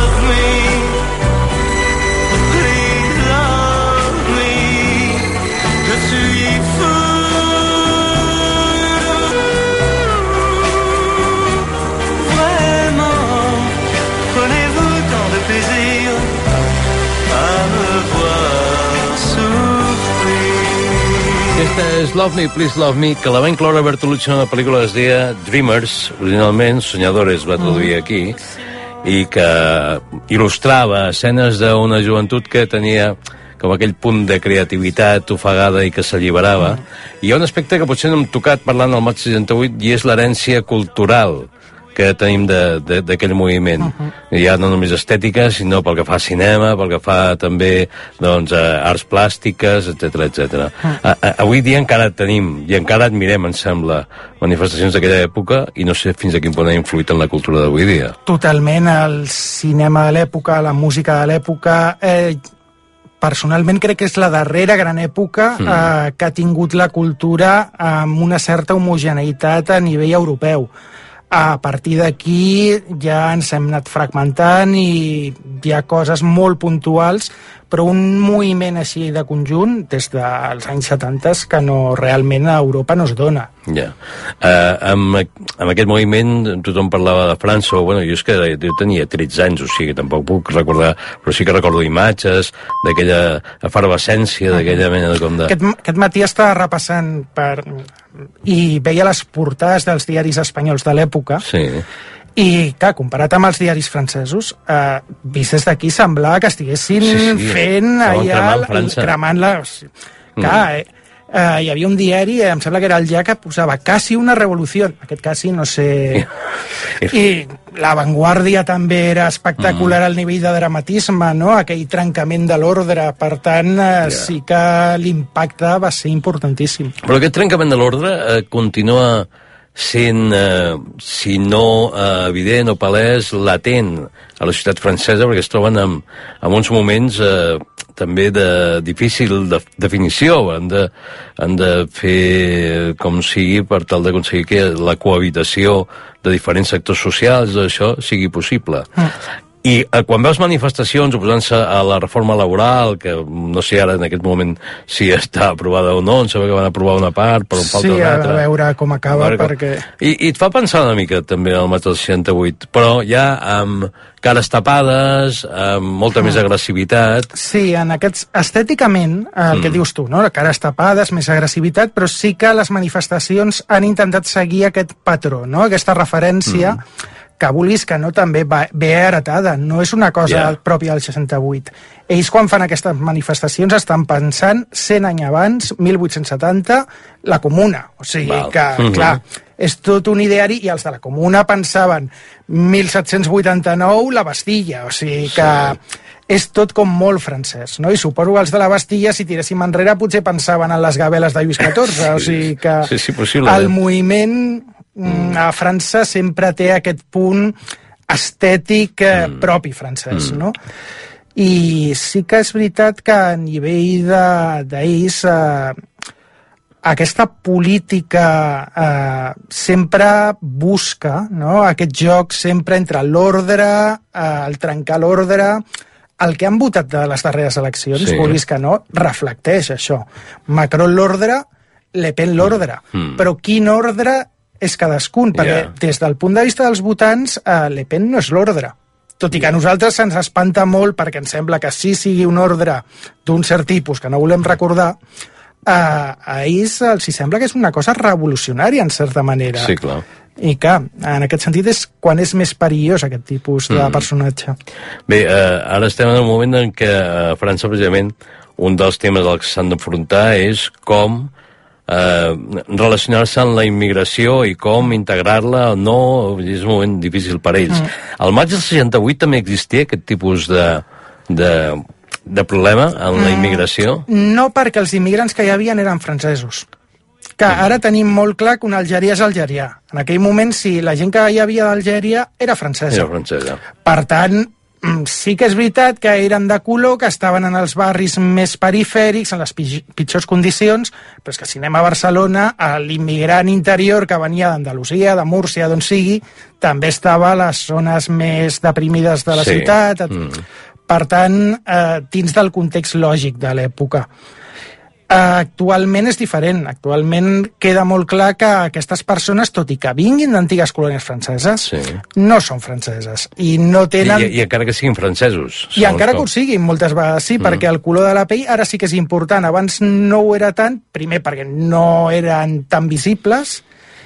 Aquesta és Love Me, Please Love Me, que la va incloure Bertolucci en una pel·lícula que es deia Dreamers, originalment, Soñadores va traduir aquí, i que il·lustrava escenes d'una joventut que tenia com aquell punt de creativitat ofegada i que s'alliberava. I hi ha un aspecte que potser no hem tocat parlant del maig seixanta-vuit, i és l'herència cultural que tenim d'aquell moviment. Uh-huh. Ja no només estètica, sinó pel que fa a cinema, pel que fa també doncs, a arts plàstiques, etcètera, etcètera. Uh-huh. Avui dia encara tenim, i encara admirem, em sembla, manifestacions d'aquella època, i no sé fins a quin punt ha influït en la cultura d'avui dia. Totalment, el cinema de l'època, la música de l'època... Eh, personalment crec que és la darrera gran època mm. eh, que ha tingut la cultura amb una certa homogeneïtat a nivell europeu. A partir d'aquí ja ens hem anat fragmentant i hi ha coses molt puntuals, però un moviment així de conjunt des dels anys setanta que no, realment a Europa no es dona. Ja. Uh, amb, amb aquest moviment tothom parlava de França, o, bueno, jo és que jo tenia tretze anys, o sigui, tampoc puc recordar, però sí que recordo imatges d'aquella efervescència, d'aquella mena de com de... Aquest, aquest matí estava repassant per... i veia les portades dels diaris espanyols de l'època, sí. I, clar, comparat amb els diaris francesos, eh, vist des d'aquí semblava que estiguessin sí, sí, fent allà, cremant, cremant la... Clar, mm. eh, eh, hi havia un diari, em sembla que era el Ja, que posava quasi una revolució. Aquest quasi, no sé... I La Vanguardia també era espectacular mm. al nivell de dramatisme, no? Aquell trencament de l'ordre. Per tant, eh, yeah. sí que l'impacte va ser importantíssim. Però aquest trencament de l'ordre eh, continua sent, eh, si no eh, evident o palès, latent a la societat francesa, perquè es troben en, en uns moments eh, també de difícil de, definició. Han de, han de fer com sigui per tal d'aconseguir que la cohabitació de diferents sectors socials, això sigui possible. Mm. I eh, quan veus manifestacions oposant-se a la reforma laboral, que no sé ara en aquest moment si està aprovada o no, em sembla que van aprovar una part, però en falta sí, una altra. Sí, a veure com acaba, veure, perquè... I, I et fa pensar una mica també en el maig del seixanta-vuit, però ja amb cares tapades, amb molta mm. més agressivitat... Sí, en aquests... estèticament, el mm. que dius tu, no? Cares tapades, més agressivitat, però sí que les manifestacions han intentat seguir aquest patró, no? Aquesta referència... Mm. que vulguis que no, també va, ve heretada, no és una cosa yeah. pròpia del seixanta-vuit. Ells, quan fan aquestes manifestacions, estan pensant cent anys abans, mil vuit-cents setanta, la Comuna. O sigui Val. que, mm-hmm. clar, és tot un ideari, i els de la Comuna pensaven mil set-cents vuitanta-nou, la Bastilla, o sigui que... Sí. És tot com molt francès, no? I suposo que els de la Bastilla, si tiréssim enrere, potser pensaven en les gabeles de Lluís catorze, o sigui que sí, sí, possible, el eh? moviment mm. a França sempre té aquest punt estètic eh, mm. propi francès, mm. no? I sí que és veritat que a nivell d'ells eh, aquesta política eh, sempre busca, no? Aquest joc sempre entre l'ordre, eh, el trencar l'ordre. El que han votat de les darreres eleccions, sí. vulguis que no, reflecteix això. Macron l'ordre, Le Pen l'ordre. Mm. Però quin ordre és cadascun? Perquè yeah. des del punt de vista dels votants, eh, Le Pen no és l'ordre. Tot i que a nosaltres se'ns espanta molt perquè ens sembla que sí sigui un ordre d'un cert tipus que no volem recordar, eh, a ells els sembla que és una cosa revolucionària, en certa manera. Sí, clar. I que, en aquest sentit, és quan és més perillós aquest tipus de mm. personatge. Bé, eh, ara estem en un moment en què a França, precisament, un dels temes als que s'han d'afrontar és com eh, relacionar-se amb la immigració i com integrar-la o no, és un moment difícil per a ells. Mm. Al maig del seixanta-vuit també existia aquest tipus de... de de problema en la immigració? Mm, no, perquè els immigrants que hi havia eren francesos. Que ara tenim molt clar que un algerià és algerià. En aquell moment, sí, la gent que hi havia d'Algèria era francesa. Era francesa. Per tant, sí que és veritat que eren de color, que estaven en els barris més perifèrics, en les pitjors condicions, però és que si anem a Barcelona, l'immigrant interior que venia d'Andalusia, de Múrcia, d'on sigui, també estava a les zones més deprimides de la sí. ciutat. Mm. Per tant, eh, dins del context lògic de l'època. Eh, actualment és diferent. Actualment queda molt clar que aquestes persones, tot i que vinguin d'antigues colònies franceses, sí. no són franceses. I no tenen... I, i encara que siguin francesos. I encara que ho siguin, moltes vegades sí, mm. perquè el color de la pell ara sí que és important. Abans no ho era tant, primer perquè no eren tan visibles,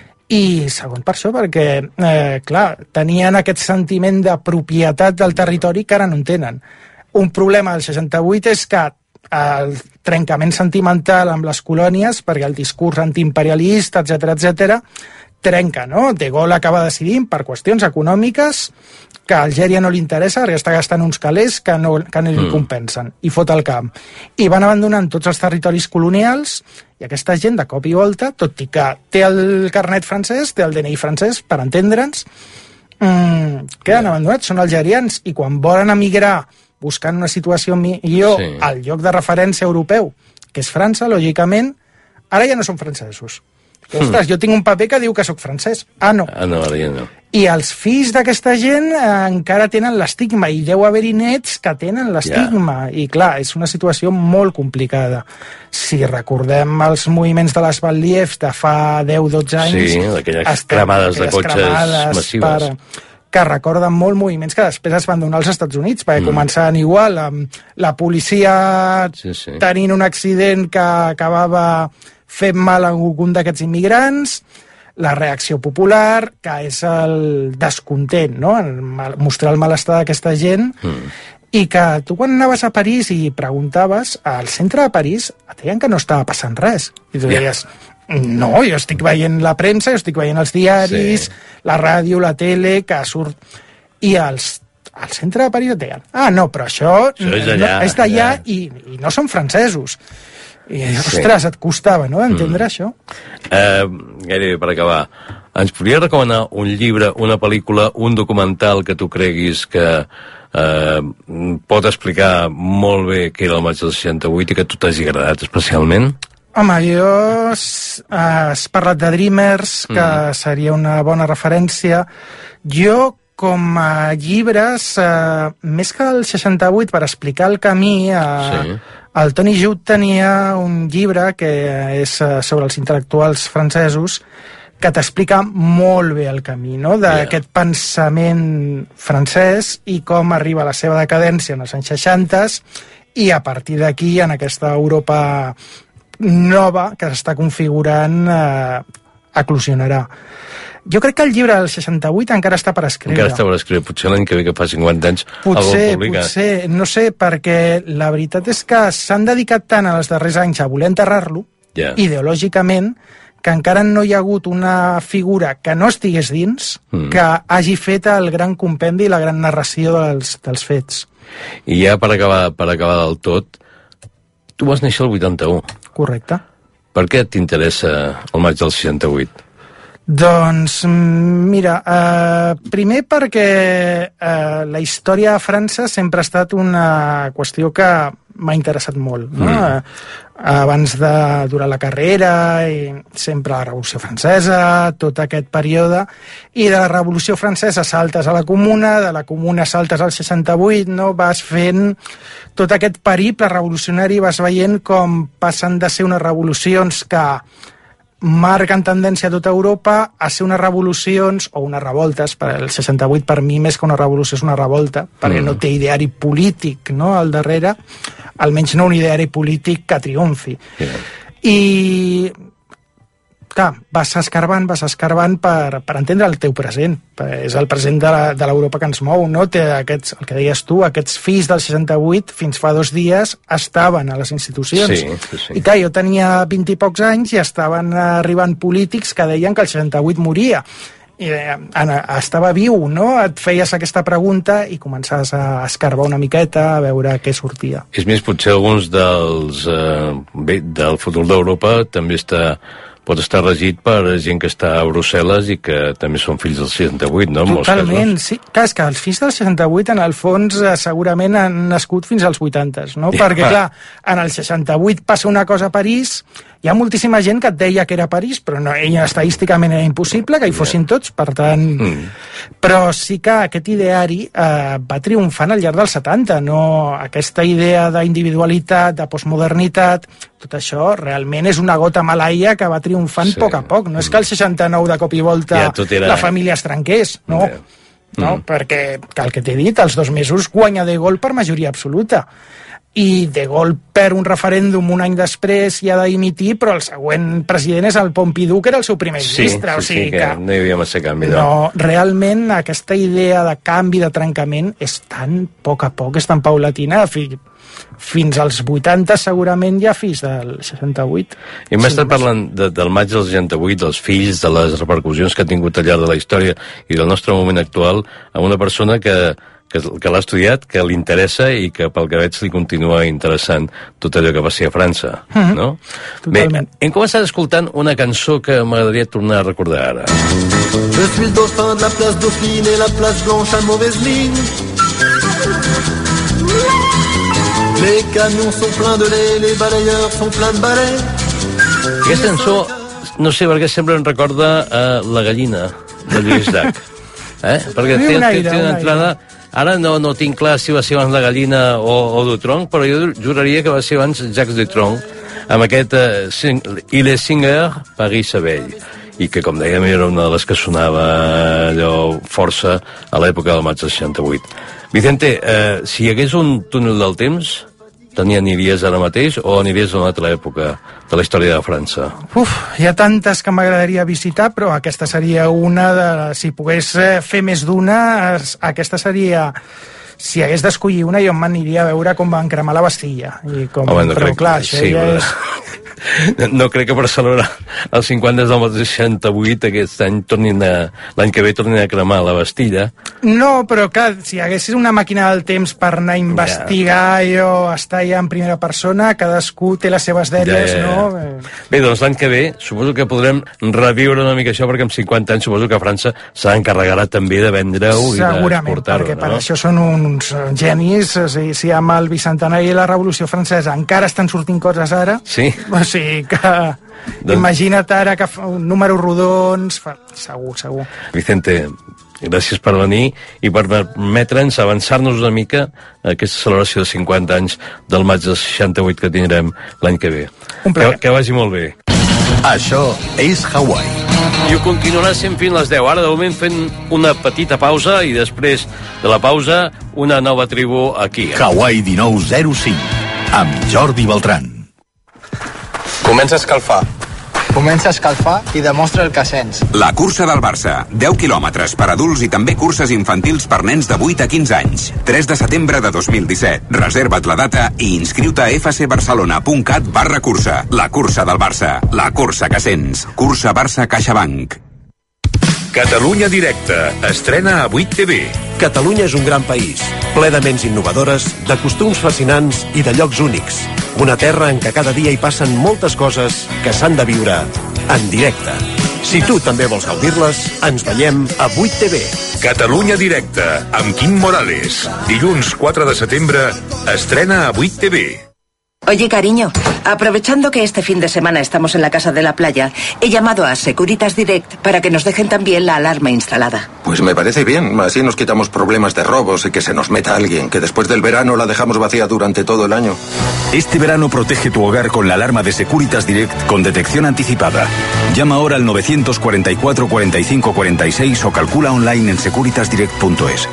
i segon per això, perquè, eh, clar, tenien aquest sentiment de propietat del territori que ara no en tenen. Un problema del seixanta-vuit és que el trencament sentimental amb les colònies, perquè el discurs antiimperialista, etcètera, etcètera, trenca, no? De Gaulle acaba decidint, per qüestions econòmiques, que a Algèria no li interessa, perquè està gastant uns calés que no, que no li mm. compensen, i fot el camp. I van abandonant tots els territoris colonials, i aquesta gent, de cop i volta, tot i que té el carnet francès, té el D N I francès, per entendre'ns, mmm, queden yeah. abandonats, són algerians, i quan volen emigrar buscant una situació millor sí. al lloc de referència europeu, que és França, lògicament, ara ja no són francesos. Ostres, jo tinc un paper que diu que sóc francès. Ah, no. Ah, no, ara ja no. I els fills d'aquesta gent eh, encara tenen l'estigma, i deu haver-hi nets que tenen l'estigma. Yeah. I clar, és una situació molt complicada. Si recordem els moviments de les Banlieues de fa deu dotze anys... Sí, d'aquelles cremades de cotxes cremades massives. Per, que recorden molt moviments que després es van donar als Estats Units, perquè mm. començaven igual, amb la policia sí, sí. tenint un accident que acabava fent mal a algun d'aquests immigrants, la reacció popular, que és el descontent, no? El mal, mostrar el malestar d'aquesta gent, mm. i que tu quan anaves a París i preguntaves, al centre de París et deien que no estava passant res. I tu deies, yeah. no, jo estic veient la premsa, jo estic veient els diaris, sí. la ràdio, la tele, que surt... I els, al centre de París et deien, ah, no, però això, això és d'allà, no, és d'allà i, i no són francesos. I, ostres, sí. et costava, no?, entendre mm. això. Eh, gairebé per acabar, ens podries recomanar un llibre, una pel·lícula, un documental que tu creguis que eh, pot explicar molt bé què era el maig del seixanta-vuit i que a tu t'hagi agradat especialment? Home, jo has parlat de Dreamers, que mm. seria una bona referència. Jo, com a llibres, eh, més que el seixanta-vuit, per explicar el camí... Eh, sí. El Tony Judt tenia un llibre que és sobre els intel·lectuals francesos que t'explica molt bé el camí, no?, d'aquest yeah. pensament francès i com arriba a la seva decadència en els anys seixanta i a partir d'aquí, en aquesta Europa nova que s'està configurant, eh, eclosionarà. Jo crec que el llibre del seixanta-vuit encara està per escriure. Encara està per escriure. Potser l'any que ve, que fa cinquanta anys, potser, el publica. Potser, no sé, perquè la veritat és que s'han dedicat tant en els darrers anys a voler enterrar-lo, yeah. ideològicament, que encara no hi ha hagut una figura que no estigués dins, mm. que hagi fet el gran compendi i la gran narració dels, dels fets. I ja per acabar, per acabar del tot, tu vas néixer el vuitanta-u. Correcte. Per què t'interessa el maig del seixanta-vuit? Doncs, mira, eh, primer perquè eh, la història de França sempre ha estat una qüestió que m'ha interessat molt, no? Mm. Abans de durar la carrera, i sempre la Revolució Francesa, tot aquest període, i de la Revolució Francesa saltes a la Comuna, de la Comuna saltes al seixanta-vuit, no? Vas fent tot aquest periple revolucionari, vas veient com passen de ser unes revolucions que marquen tendència a tota Europa a ser unes revolucions o unes revoltes. Per el seixanta-vuit, per mi, més que una revolució, és una revolta, perquè mm. no té ideari polític, no?, al darrere, almenys no un ideari polític que triomfi. Yeah. I, clar, vas escarbant, vas escarbant per, per entendre el teu present. És el present de l'Europa que ens mou, no? Té aquests, el que deies tu, aquests fills del seixanta-vuit, fins fa dos dies, estaven a les institucions. Sí, sí, sí. I clar, jo tenia vint i pocs anys i estaven arribant polítics que deien que el seixanta-vuit moria. I, eh, estava viu, no? Et feies aquesta pregunta i començaves a escarbar una miqueta, a veure què sortia. És més, potser alguns dels, eh, bé, del futur d'Europa també està... pot estar regit per gent que està a Brussel·les i que també són fills del seixanta-vuit, no? Totalment, sí. Clar, és que els fills del seixanta-vuit, en el fons, segurament han nascut fins als vuitanta, no? Ja. Perquè, clar, en el seixanta-vuit passa una cosa a París, hi ha moltíssima gent que et deia que era París, però no, estadísticament era impossible que hi fossin tots, per tant... Mm. Però sí que aquest ideari eh, va triomfant al llarg dels setanta, no? Aquesta idea d'individualitat, de postmodernitat, tot això realment és una gota malaia que va triomfant a sí. poc a poc. No és que el seixanta-nou de cop i volta ja, era... la família es trenqués, no? Yeah. No, mm. perquè, que el que t'he dit, als dos mesos guanya De Gaulle per majoria absoluta. I De Gaulle perd un referèndum un any després i ha de dimitir, però el següent president és el Pompidou, que era el seu primer sí, ministre. Sí, o sigui sí, que, que no hi havia massa canvi. No, no, realment aquesta idea de canvi, de trencament, és tan a poc a poc, és tan paulatina, fins als vuitanta segurament hi ha fills del seixanta-vuit. I hem estat parlant de, del maig del seixanta-vuit, dels fills, de les repercussions que ha tingut al llarg de la història i del nostre moment actual, amb una persona que que, que l'ha estudiat, que li interessa i que pel que veig li continua interessant tot allò que va ser a França, mm-hmm. no? Totalment. Bé, hem començat escoltant una cançó que m'agradaria tornar a recordar ara. Je suis le dauphin de la place Dauphine et la place Blanche à mauvaise ligne. Les camions sont pleins de lait, les balayeurs sont pleins de balais. Aquesta cançó, no sé per què sempre em recorda uh, La gallina, de Lluís Llach. Eh? Perquè té, un aire, té, té una un entrada... Ara no, no tinc clar si va ser abans La gallina o, o Dutronc, però jo juraria que va ser abans Jacques Dutronc, amb aquest uh, sing, Il est cinq heures, Paris-Sabell, i que, com dèiem, era una de les que sonava allò força a l'època del maig del seixanta-vuit. Vicente, uh, si hi hagués un túnel del temps, te n'hi aniries ara mateix o aniries a una altra època de la història de França? Uf, hi ha tantes que m'agradaria visitar, però aquesta seria una de... Si pogués fer més d'una, aquesta seria... Si hagués d'escollir una, jo m'aniria a veure com van cremar la Bastilla. I com... Home, no però crec... clar, això sí, ja però... és... No crec que Barcelona als cinquanta del seixanta-vuit aquest any tornin a, l'any que ve tornin a cremar la Bastilla. No, però clar, si hi hagués una màquina del temps per anar a investigar ja. o estar ja en primera persona, cadascú té les seves dèries, ja, ja, ja. no? Bé, doncs l'any que ve suposo que podrem reviure una mica això, perquè en cinquanta anys suposo que França s'ha d'encarregar també de vendre-ho i d'exportar-ho. Segurament, perquè no? Per això són uns genis. O sigui, si amb el bicentenari i la Revolució Francesa encara estan sortint coses ara... Sí. O sigui que... Doncs... Imagina't ara que fa un número rodons... Fa... Segur, segur. Vicente, gràcies per venir i per permetre'ns avançar-nos una mica a aquesta celebració de cinquanta anys del maig del seixanta-vuit que tindrem l'any que ve. Un plaer. Que, que vagi molt bé. Això és Hawaii. I ho continuarà sent fins les deu. Ara, de moment, fent una petita pausa i després de la pausa, una nova tribu aquí. Hawaii dinou zero cinc, amb Jordi Beltran. Comença a escalfar. Comença a escalfar i demostra el que sents. La cursa del Barça. deu quilòmetres per adults i també curses infantils per nens de vuit a quinze anys. tres de setembre de dos mil disset. Reserva't la data i inscriu-te a fcbarcelona.cat barra cursa. La cursa del Barça. La cursa que sents. Cursa Barça CaixaBank. Catalunya Directe. Estrena a vuit T V. Catalunya és un gran país, ple de ments innovadores, de costums fascinants i de llocs únics. Una terra en què cada dia hi passen moltes coses que s'han de viure en directe. Si tu també vols gaudir-les, ens veiem a vuit T V. Catalunya Directe, amb Quim Morales. Dilluns quatre de setembre, estrena a vuit T V. Oye, cariño, aprovechando que este fin de semana estamos en la casa de la playa, he llamado a Securitas Direct para que nos dejen también la alarma instalada. Pues me parece bien, así nos quitamos problemas de robos y que se nos meta alguien, que después del verano la dejamos vacía durante todo el año. Este verano protege tu hogar con la alarma de Securitas Direct con detección anticipada. Llama ahora al nueve cuatro cuatro, cuarenta y cinco cuarenta y seis o calcula online en securitas direct punto es.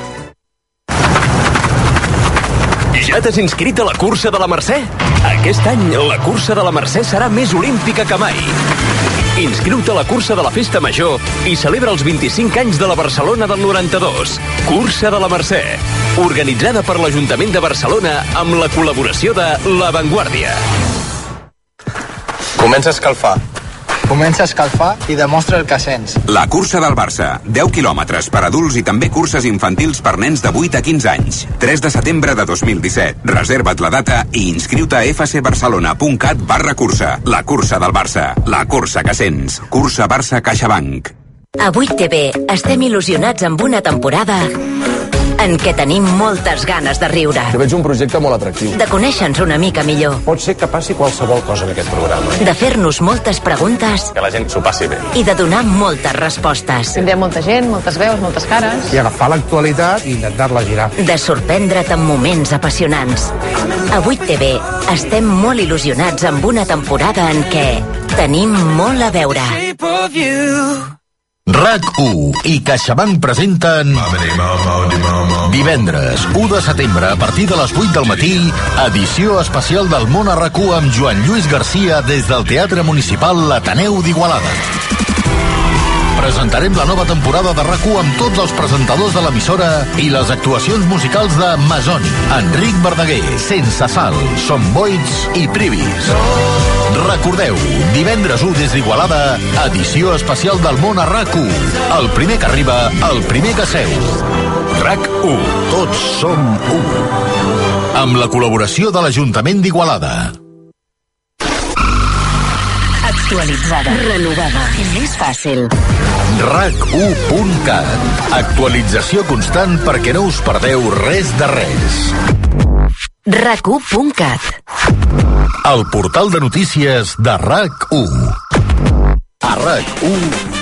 Ja t'has inscrit a la cursa de la Mercè? Aquest any la cursa de la Mercè serà més olímpica que mai. Inscriu-te a la cursa de la Festa Major i celebra els vint-i-cinc anys de la Barcelona del noranta-dos. Cursa de la Mercè, organitzada per l'Ajuntament de Barcelona amb la col·laboració de La Vanguardia. Comença a escalfar. Comença a escalfar i demostra el que sents. La cursa del Barça. deu quilòmetres per adults i també curses infantils per nens de vuit a quinze anys. tres de setembre de dos mil disset. Reserva't la data i inscriu-te a fcbarcelona.cat barra cursa. La cursa del Barça. La cursa que sents. Cursa Barça CaixaBank. A vuit T V estem il·lusionats amb una temporada en què tenim moltes ganes de riure. Jo veig un projecte molt atractiu. De conèixer-nos una mica millor. Pot ser que passi qualsevol cosa en aquest programa. De fer-nos moltes preguntes. Que la gent s'ho passi bé. I de donar moltes respostes. Tindrem molta gent, moltes veus, moltes cares. I agafar l'actualitat i intentar-la girar. De sorprendre't amb moments apassionants. A vuit T V estem molt il·lusionats amb una temporada en què tenim molt a veure. RAC u i CaixaBank presenten divendres u de setembre a partir de les vuit del matí, edició especial del món a RAC u amb Joan Lluís Garcia des del Teatre Municipal l'Ateneu d'Igualada. Presentarem la nova temporada de RAC u amb tots els presentadors de l'emissora i les actuacions musicals de Masoni, Enric Verdaguer, Sense Sal, Som Boits i Privis. Recordeu, divendres u des d'Igualada, edició especial del món a RAC u. El primer que arriba, el primer que seu. RAC u. Tots som u. Amb la col·laboració de l'Ajuntament d'Igualada. Actualitzada, renovada, més fàcil. RAC u punt cat. Actualització constant perquè no us perdeu res de res. rac u punt cat. El portal de notícies de RAC u. A RAC u,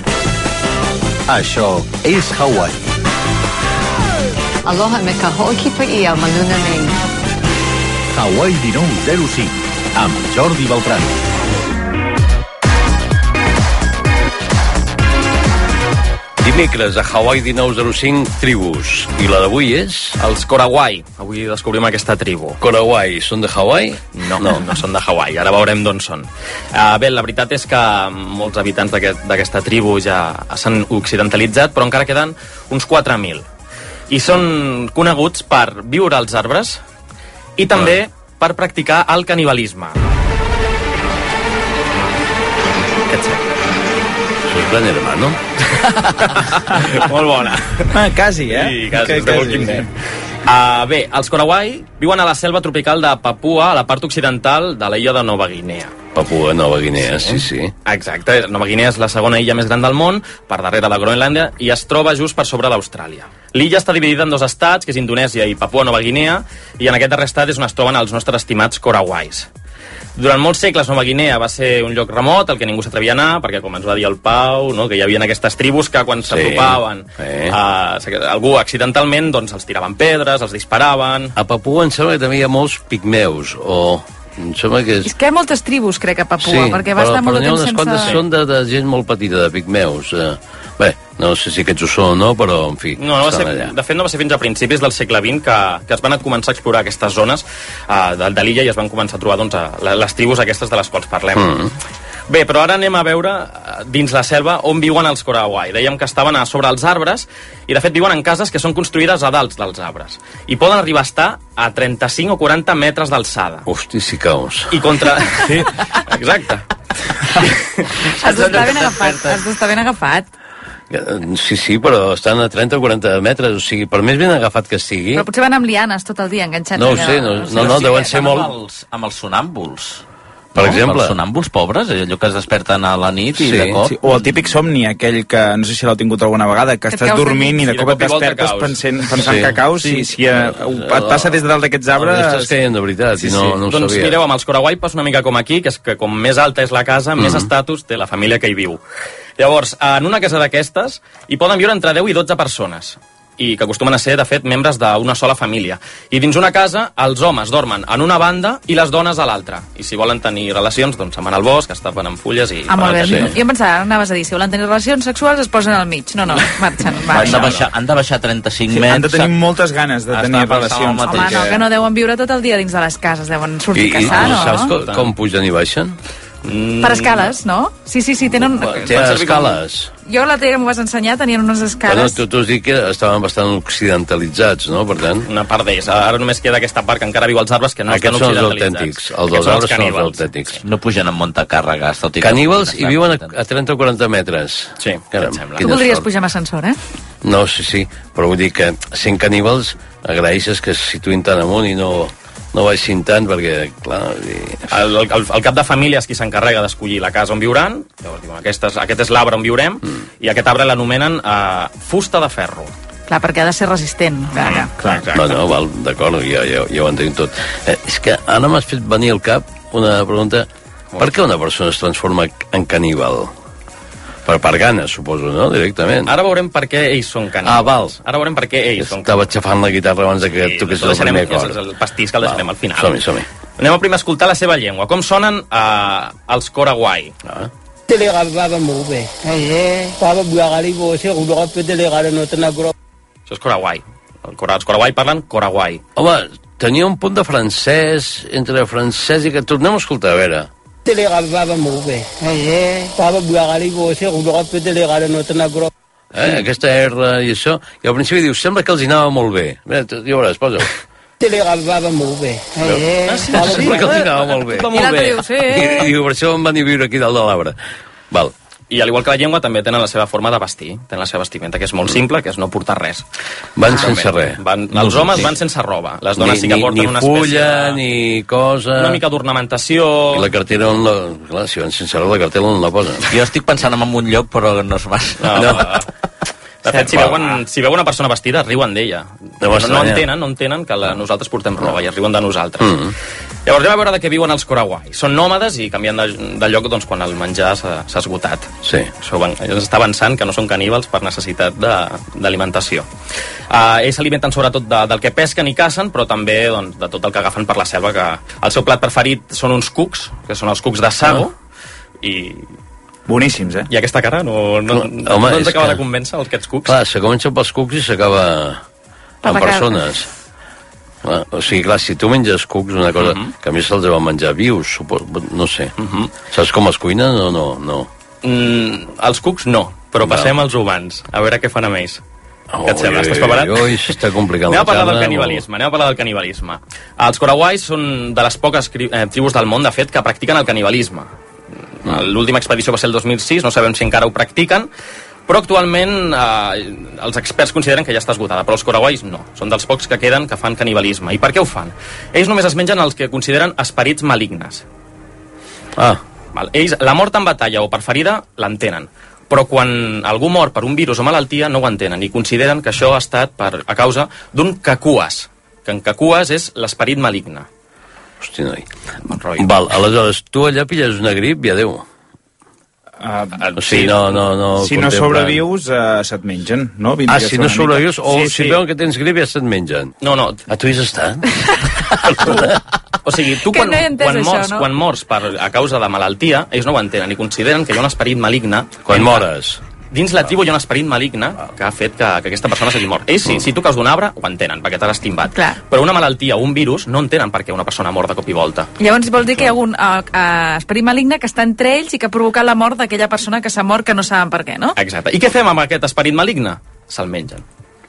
això és Hawaii. Aloha me ka hoki pa ia manuna nei. Hawaii dinou zero cinc, amb Jordi Beltrán. Dimecres a Hawaii dinou zero cinc, tribus. I la d'avui és? Els Korawai. Avui descobrim aquesta tribu. Korawai, són de Hawaii? No, no, no són de Hawaii. Ara veurem d'on són. Uh, bé, la veritat és que molts habitants d'aquesta aquest, tribu ja s'han occidentalitzat, però encara queden uns quatre mil. I són coneguts per viure als arbres i també ah. per practicar el canibalisme. Què et sembla? Soy Gran Hermano. Molt bona. Ah, quasi, eh? Sí, quasi, de Walking Dead. Uh, bé, els Korawai viuen a la selva tropical de Papua, a la part occidental de l'illa de Nova Guinea. Papua, Nova Guinea, sí, sí. Exacte, Nova Guinea és la segona illa més gran del món, per darrere de Groenlàndia, i es troba just per sobre d'Austràlia. L'illa està dividida en dos estats, que és Indonèsia i Papua Nova Guinea, i en aquest darrer estat és on es troben els nostres estimats Korawais. Durant molts segles Nova Guinea va ser un lloc remot al que ningú s'atrevia a anar, perquè com ens va dir el Pau, no, que hi havia aquestes tribus que quan s'apropaven sí, a algú accidentalment, doncs els tiraven pedres, els disparaven. A Papua em sembla que també hi ha molts pigmeus, o... Em sembla que és... És que hi ha moltes tribus, crec, a Papua, sí, perquè va estar molt de temps sense... Sí, però n'hi ha unes quantes són de, de gent molt petita, de pigmeus. Eh, bé, no sé si aquests ho són o no, però, en fi, no, no estan ser, allà. De fet, no va ser fins a principis del segle vint que, que es van començar a explorar aquestes zones uh, de, de l'illa i es van començar a trobar doncs, a, les tribus aquestes de les quals parlem. Mm. Bé, però ara anem a veure dins la selva on viuen els Korawai. Dèiem que estaven a sobre els arbres i, de fet, viuen en cases que són construïdes a dalt dels arbres. I poden arribar a estar a trenta-cinc o quaranta metres d'alçada. Hosti, si caus. I contra... Sí, exacte. Has d'estar ben agafat. Has d'estar ben agafat. Sí, sí, però estan a trenta o quaranta metres, o sigui, per més ben agafat que estigui... Però potser van amb lianes tot el dia, enganxats. No ho sé, no, no, no, deuen ser molt... Amb els, amb els sonàmbuls. Per no? exemple. Els sonàmbuls pobres, allò que es desperten a la nit i sí, de cop... Sí. O el típic somni, aquell que, no sé si l'heu tingut alguna vegada, que, que estàs dormint i de cop et despertes pensant, pensant sí. que caus, sí. i si uh, et passa des de dalt d'aquests arbres... No, estàs caient de veritat, sí, i no, sí. no ho doncs, sabia. Mireu, amb els Korawai passa una mica com aquí, que és que com més alta és la casa, mm. més estatus té la família que hi viu. Llavors, en una casa d'aquestes hi poden viure entre deu i dotze persones, i que acostumen a ser, de fet, membres d'una sola família. I dins una casa, els homes dormen en una banda i les dones a l'altra. I si volen tenir relacions, doncs se'n van al bosc, es tapen amb fulles i... Ah, molt bé. Sí. Jo em pensava, anaves a dir, si volen tenir relacions sexuals es posen al mig. No, no, marxen. Han de baixar, han de baixar trenta-cinc sí, metres. Han de tenir moltes ganes de tenir relacions. Home, no, que no deuen viure tot el dia dins de les cases, deuen sortir a caçar, no? I saps com, com pugen i baixen? Mm. Per escales, no? Sí, sí, sí, tenen... Tenen escales. Jo l'altre dia m'ho vas ensenyar, tenien unes escales... Bueno, tu, tu has dit que estaven bastant occidentalitzats, no? Per tant... Una part d'ells. Ara només queda aquesta part que encara viu als arbres que no Aquests estan occidentalitzats. Aquests són els autèntics. Els dels arbres són els autèntics. No pugen amb muntacàrregues. Caníbals i viuen a, a trenta o quaranta metres. Sí, Caram, tu voldries pujar amb ascensor, eh? No, sí, sí, però vull dir que sent caníbals agraeixes que es situïn tan amunt i no... no baixin tant, perquè, clar... I... El, el, el cap de família és qui s'encarrega d'escollir la casa on viuran, llavors diuen, aquestes, aquest és l'arbre on viurem, mm. i aquest arbre l'anomenen uh, fusta de ferro. Clar, perquè ha de ser resistent. Clar, mm. clar, clar. No, no, val, d'acord, ja, ja, ja ho entenc tot. Eh, és que ara m'has fet venir al cap una pregunta. Per què una persona es transforma en caníbal? Per, per ganes, suposo, no? Directament. Ara veurem per què ells són caníbals. Ah, val. Ara veurem per què ells són caníbals. Estava xafant la guitarra abans de que sí, toqués el primer acord. És el pastís que el deixarem al final. Som-hi, som-hi. Anem a primer a escoltar la seva llengua. Com sonen uh, els Korawai? Ah. Això és Korawai. Els Korawai parlen Korawai. Home, tenia un punt de francès, entre francès i que... Tornem a escoltar, a veure... Eh, aquesta R i això, i al principi dius, sembla que els hi anava molt bé. Mira, ja veuràs, posa-ho. Ah, sí, sembla que els hi anava molt bé. I l'altre diu, sí. I diu, per això em van viure aquí dalt de l'arbre. Val. I al igual que la llengua també tenen la seva forma de vestir, tenen la seva vestimenta, que és molt simple, que és no portar res. Van sense res. Van, els homes van sense roba, les dones ni, sí que porten ni una espècie fulla, de... ni cosa... Una mica d'ornamentació... I la cartera on la... Clar, si van sense roba, la cartera on la posen. Jo estic pensant en un lloc, però no es va... No, no. De fet, si veuen, si veuen una persona vestida, riuen d'ella. No, no, no entenen, no entenen que la, nosaltres portem roba i es riuen de nosaltres. Mm -hmm. Llavors anem a veure de què viuen els Korawais. Són nòmades i canvien de, de lloc doncs, quan el menjar s'ha esgotat. Sí. Això ens està avançant que no són caníbals per necessitat d'alimentació. Uh, ells s'alimenten sobretot de, del que pesquen i cacen, però també doncs, de tot el que agafen per la selva. Que el seu plat preferit són uns cucs, que són els cucs de sago, ah. i... Boníssims, eh? I aquesta cara no, no, no, Home, no ens acaba que... de convèncer, aquests cucs. Clar, se comença pels cucs i s'acaba amb persones. Clar, o sigui, clar, si tu menges cucs, una cosa uh -huh. que a mi se'ls va menjar vius, supos, no sé. Uh -huh. Saps com es cuinen o no? no. Mm, els cucs no, però passem als humans, a veure què fan amb ells. Oh, què et sembla? Estàs preparat? Ui, s'està complicant anem a parlar del canibalisme, anem a parlar del canibalisme. Els Korawais són de les poques eh, tribus del món, de fet, que practiquen el canibalisme. L'última expedició va ser el dos mil sis, no sabem si encara ho practiquen, però actualment eh, els experts consideren que ja està esgotada, però els Korawais no. Són dels pocs que queden que fan canibalisme. I per què ho fan? Ells només es mengen els que consideren esperits malignes. Ah. Val? Ells, la mort en batalla o per ferida, l'entenen. Però quan algú mor per un virus o malaltia, no ho entenen i consideren que això ha estat per, a causa d'un kakuas, que en kakuas és l'esperit maligne. Hosti, noi. Val, aleshores, tu allà pilles una grip i adéu. Uh, o sigui, sí, no, no, no si no sobrevius, uh, se't mengen, no? Ah, si no sobrevius, o sí, si sí. veuen que tens grip ja se't mengen. No, no. A tu hi has estat? O sigui, tu quan, no quan, mors, això, no? quan mors per, a causa de malaltia, ells no ho entenen i consideren que hi ha un esperit maligne... Quan mores... Dins la tribu hi ha un esperit maligne que ha fet que, que aquesta persona s'hagi mort. Ells, sí, si tu caus d'un arbre, ho entenen, perquè t'has estimbat. Clar. Però una malaltia o un virus no entenen per què una persona mort de cop i volta. Llavors vol dir que hi ha un uh, uh, esperit maligne que està entre ells i que ha provocat la mort d'aquella persona que s'ha mort que no saben per què, no? Exacte. I què fem amb aquest esperit maligne? Se'l mengen.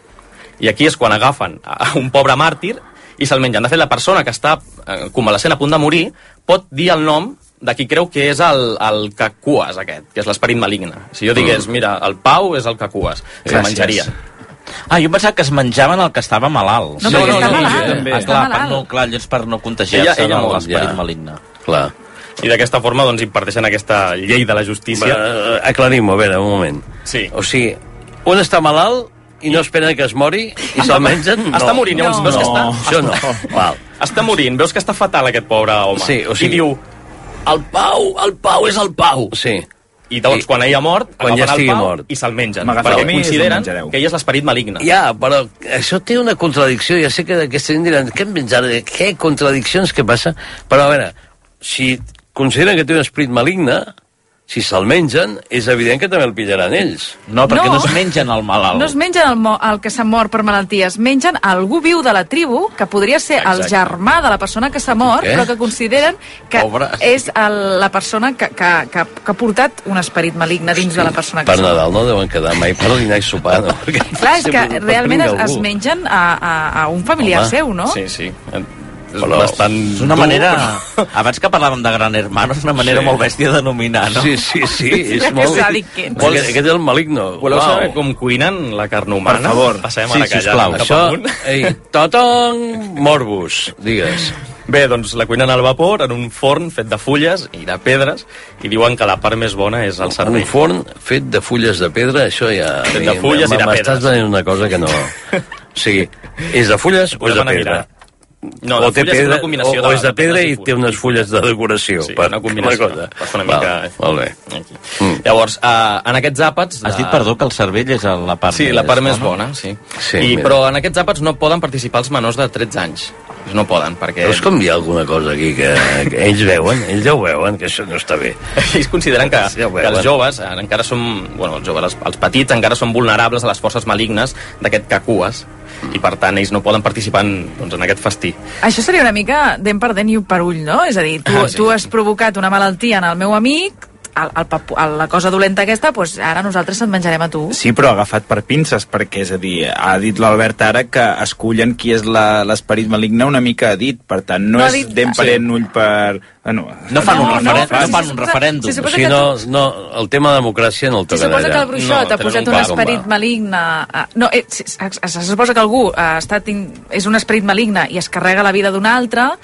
I aquí és quan agafen a un pobre màrtir i se'l mengen. De fet, la persona que està eh, convalescent a punt de morir pot dir el nom de qui creu que és el, el Kakuas aquest, que és l'esperit maligne. Si jo digués, mm. mira, el Pau és el Kakuas, se'l menjaria. Ah, jo pensava que es menjaven el que estava malalt. No, no, no, no, malalt. Ah, clar, per no, clar, és per no contagiar-se de l'esperit ja. maligne. Clar. I d'aquesta forma, doncs, imparteixen aquesta llei de la justícia. Va, aclarim-ho, a veure, un moment. Sí. O sigui, un està malalt i no esperen que es mori i se'l mengen? No. Està morint, llavors no. veus no. que està... Això no. Val. Està morint, veus que està fatal aquest pobre home. Sí, o sigui... I diu... El Pau, el Pau és el Pau. Sí. I doncs, I, quan ell ha mort, quan ja estigui el Pau mort. i se'l mengen. Perquè consideren que ell és l'esperit maligne. Ja, però això té una contradicció. Ja sé que d'aquesta gent diran, què hem menjat? Què contradiccions que passa? Però a veure, si consideren que té un esperit maligne, si se'l mengen, és evident que també el pillaran ells. No, perquè no, no es mengen el malalt. No es mengen el, el que s'ha mort per malalties, mengen algú viu de la tribu, que podria ser Exacte. el germà de la persona que s'ha mort, però que consideren que Pobre. és el, la persona que, que, que, que ha portat un esperit maligne dins sí, de la persona que s'ha mort. Per Nadal no deuen quedar mai per dinar i sopar, no? Clar, és que realment es, es mengen a, a, a un familiar Home. seu, no? Sí, sí. És, però bastant és una manera... Abans que parlàvem de Gran Hermano, és una manera sí. molt bèstia de nominar, no? Sí, sí, sí. és molt... Aquest, aquest és el maligno. Voleu wow. saber com cuinen la carn humana? Per favor. Passem sí, a la callada. Això, ei, toton morbus, digues. Bé, doncs la cuinen al vapor, en un forn fet de fulles i de pedres, i diuen que la part més bona és el cervell. Un forn fet de fulles de pedra, això ja... Fet de fulles i de pedres. M'estàs dient una cosa que no... O sigui, és de fulles o és de pedra? No, o, té pedra, o, o és de pedra i té unes fulles de decoració. Sí, per, una combinació. Una per fer una mica... Molt bé. Mm. Llavors, uh, en aquests àpats... Has dit, perdó, que el cervell és la part sí, més la part bona. més bona, sí. sí I, però en aquests àpats no poden participar els menors de tretze anys. No poden, perquè... Veus com hi ha alguna cosa aquí que, que ells veuen, ells ja ho veuen, que això no està bé. Ells consideren que, ja que els joves encara són... Bueno, els joves, els, els petits encara són vulnerables a les forces malignes d'aquest Kakuas, i per tant ells no poden participar en, doncs, en aquest festí. Això seria una mica dent per dent i un per ull, no? És a dir, tu, ah, sí. tu has provocat una malaltia en el meu amic, el, el papu, el, la cosa dolenta aquesta, doncs ara nosaltres et menjarem a tu. Sí, però agafat per pinces, perquè, és a dir, ha dit l'Albert ara que escullen qui és l'esperit maligne una mica ha dit, per tant, no, no és dent per dent ull per... No, no fan un, no, referen no, no fan un referèndum. Si o sigui, no, no, el tema de democràcia no el toquen allà. Si suposa que el bruixot no, ha posat un, un esperit va. maligne... No, eh, se suposa que algú ha estat in, és un esperit maligne i es carrega la vida d'un altre,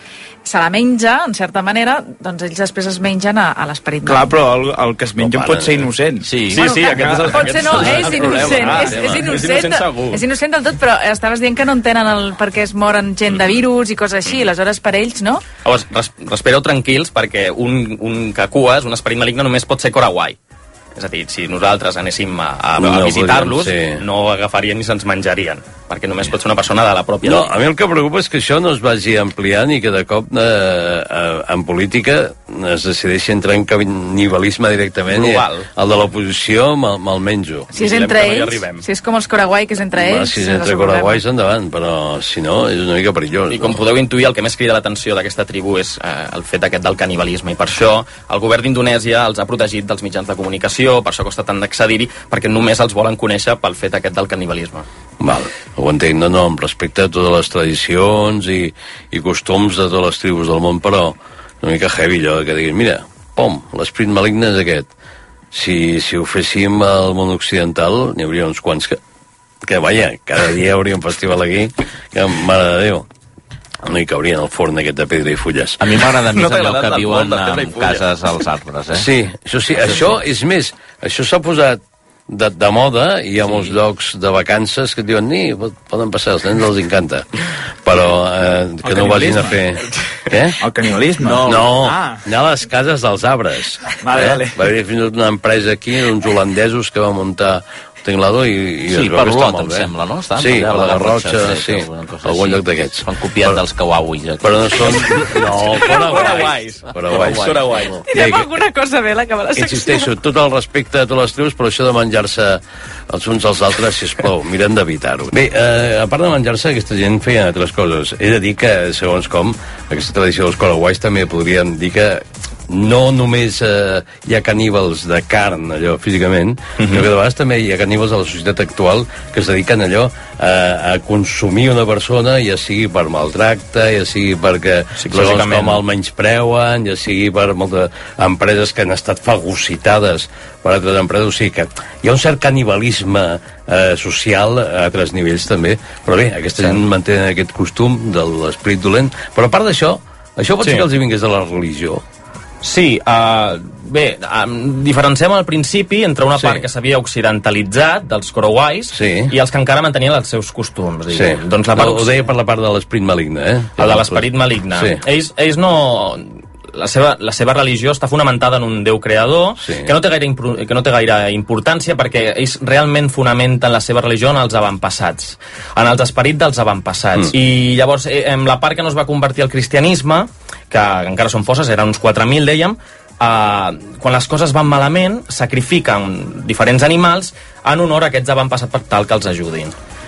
se la menja, en certa manera, doncs ells després es mengen a, a l'esperit Clar, malign. però el, el que es menja no, pot ser innocent. Sí, sí, Bueno, sí, clar, aquest és el, pot aquest ser, no, és el, és el innocent, problema. és, és, innocent, segur. és innocent del tot, però estaves dient que no entenen el per què es moren gent de virus i coses així, aleshores per ells, no? Llavors, res, respireu tranquils, perquè un, un cacues, un esperit maligne, només pot ser Korawai. És a dir, si nosaltres anéssim a, a, No, a visitar-los, podríem ser. no agafarien ni se'ns menjarien, perquè només pot ser una persona de la pròpia... No, a mi el que preocupa és que això no es vagi ampliant i que de cop eh, eh, en política es decideixi entrar en canibalisme directament. Global. I el de l'oposició me'l me menjo. Si és entre ells, si és com els Korawai, que és entre Home, ells... si és entre Korawais, endavant, però si no, és una mica perillós. I com podeu intuir, el que més crida l'atenció d'aquesta tribu és eh, el fet aquest del canibalisme, i per això el govern d'Indonèsia els ha protegit dels mitjans de comunicació, per això costa tant d'accedir-hi, perquè només els volen conèixer pel fet aquest del canibalisme. Val, ho entenc, no, no, amb respecte a totes les tradicions i, i costums de totes les tribus del món, però una mica heavy allò que diguin, mira, pom, l'esprit maligne és aquest. Si, si ho féssim al món occidental, n'hi hauria uns quants que, que vaja, cada dia hauria un festival aquí, que mare de Déu, no hi caurien al forn aquest de pedra i fulles. A mi m'agrada més No t'ha allò agradat que el viuen forn de pedra i en fulles? cases als arbres, eh? Sí, això sí, això és més, això s'ha posat de, de moda i hi ha molts llocs de vacances que et diuen, ni, poden passar, als nens els encanta, però eh, que no ho vagin a fer. Què? El canibalisme? No, no Ah. anar a les cases dels arbres. Vale, vale. Va haver fins i tot una empresa aquí, uns holandesos que va muntar Tenglador i, i Sí, es veu per que està Olot, molt em bé. sembla, no? Estan Sí, allà per a la la Garrotxa, Garrotxa, sí, sí, alguna cosa algun així. lloc d'aquests. S'han copiat dels Kawawis, aquí. Però no són... No, Korawais. Korawais. Korawais. Direm alguna cosa bé, l'acabar la secció. Insisteixo, tot el respecte a totes les tribus, però això de menjar-se els uns als altres, sisplau, mirem d'evitar-ho. Bé, eh, a part de menjar-se, aquesta gent feia altres coses. He de dir que, segons com, aquesta tradició dels Korawais també podríem dir que no només eh, hi ha caníbals de carn, allò, físicament, mm-hmm. sinó que de vegades també hi ha caníbals a la societat actual que es dediquen allò eh, a consumir una persona, ja sigui per maltracte, ja sigui perquè segons com el menyspreuen, ja sigui per moltes empreses que han estat fagocitades per altres empreses, o sigui que hi ha un cert canibalisme eh, social a altres nivells també, però bé, aquesta gent manté aquest costum de l'esperit dolent, però a part d'això, això pot Sí. ser que els hi vingués de la religió. Sí, uh, bé, um, diferenciem al principi entre una Sí. part que s'havia occidentalitzat, dels Korawais, Sí. i els que encara mantenien els seus costums, diguem. Sí. Doncs la part No, ho deia per la part de l'esperit maligne, eh? El de l'esperit maligne. Sí. Ells, ells no... La seva, la seva religió està fonamentada en un Déu creador, Sí. que, no té gaire, impro- que no té gaire importància, perquè ells realment fonamenten la seva religió en els avantpassats, en els esperits dels avantpassats. Mm. I llavors, eh, en la part que no es va convertir al cristianisme, que encara són forces, eren uns quatre mil, dèiem, Uh, quan les coses van malament, sacrifiquen diferents animals en honor a aquests avantpassats per tal que els ajudin.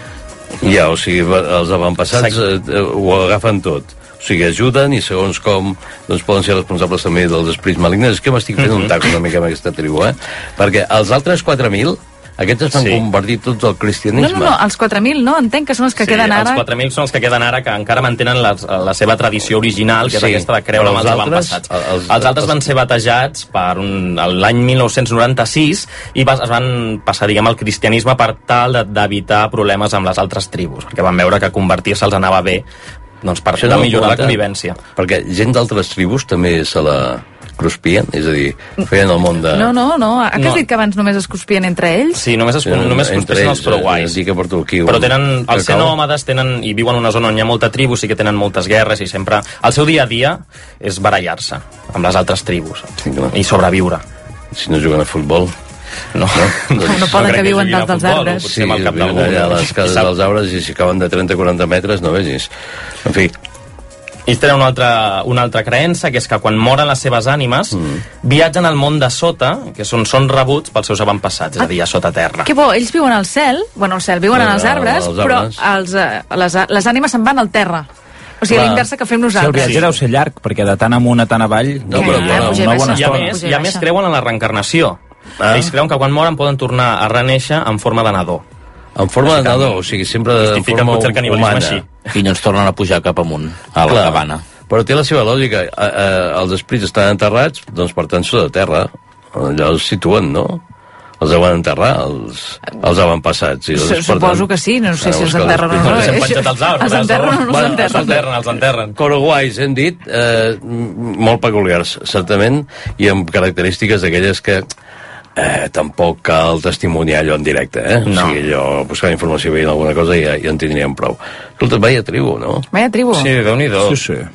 Ja, o sigui, els avantpassats eh, eh, ho agafen tot. O sigui, ajuden i segons com doncs poden ser responsables també dels esprits malignes. És que m'estic fent mm-hmm. un tac una mica amb aquesta tribu, eh? Perquè els altres quatre mil, aquests es van Sí. convertir tots al No, cristianisme. no, no, els quatre mil, no? Entenc que són els que Sí, queden ara... els quatre mil són els que queden ara, que encara mantenen la, la seva tradició original, que Sí, és aquesta de creure però amb els els altres, avantpassats. els- Els, els altres els- van ser batejats per un, l'any mil nou-cents noranta-sis i va, es van passar, diguem, al cristianisme per tal de- d'evitar problemes amb les altres tribus, perquè van veure que convertir-se els anava bé, doncs per Això de no millorar la comenta, convivència. Perquè gent d'altres tribus també se la cruspien, és a dir, feien el món de... No, no, no. Ha que No. has dit que abans només es cruspien entre ells? Sí, només es, només es conspireixen els Korawais. Sí, que porto aquí Però un tenen, els ser cacau. nòmades tenen, i viuen en una zona on hi ha molta tribu, sí que tenen moltes guerres i sempre... El seu dia a dia és barallar-se amb les altres tribus Sí, clar. i sobreviure. Si no juguen a futbol. No, no, No, no poden, que viuen dalt dels arbres. Sí, viuen allà a les cases dels arbres i si acaben de trenta a quaranta metres no vegis. En fi, Ells tenen una altra, una altra creença, que és que quan moren les seves ànimes, mm. viatgen al món de sota, que són, són rebuts pels seus avantpassats, és a dir, a sota terra. Que bo, ells viuen al cel, bueno, al cel, viuen Bueno, en els arbres, als però arbres. els, eh, les, les ànimes se'n van al terra. O sigui, Clar. a l'inversa que fem Si el nosaltres. viatge deu ser llarg, perquè de tant amunt a tant avall... No, hi però, ha però, una puja i bona baixa. I a estona. més, i a més creuen en la reencarnació. Ah. Ells creuen que quan moren poden tornar a reneixer en forma de nadó. en forma de nadó, o sigui, sempre en Justifica forma potser el canibalisme humana. així. I no ens tornen a pujar cap amunt, a la Clar. cabana. Però té la seva lògica. Eh, eh, els esprits estan enterrats, doncs per tant sota terra. Allà els situen, no? els deuen enterrar, els, els avantpassats. I llavors, Suposo que sí, no sé si els enterren o no. S'han penjat els arbres. Els enterren o no els s'enterren. enterren, els enterren. Coraguais, hem dit, eh, molt peculiars, certament, i amb característiques d'aquelles que eh, tampoc cal testimoniar allò en directe, eh? No. O sigui, allò, buscar informació veient alguna cosa i ja, ja en tindríem prou. Escolta, veia tribu, no? Veia tribu. Sí, Déu-n'hi-do. Sí, sí.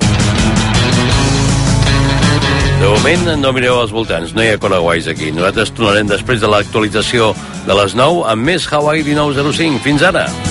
De moment no mireu als voltants, no hi ha Coraguais aquí. Nosaltres tornarem després de l'actualització de les nou amb més Hawaii dinou zero cinc. Fins ara!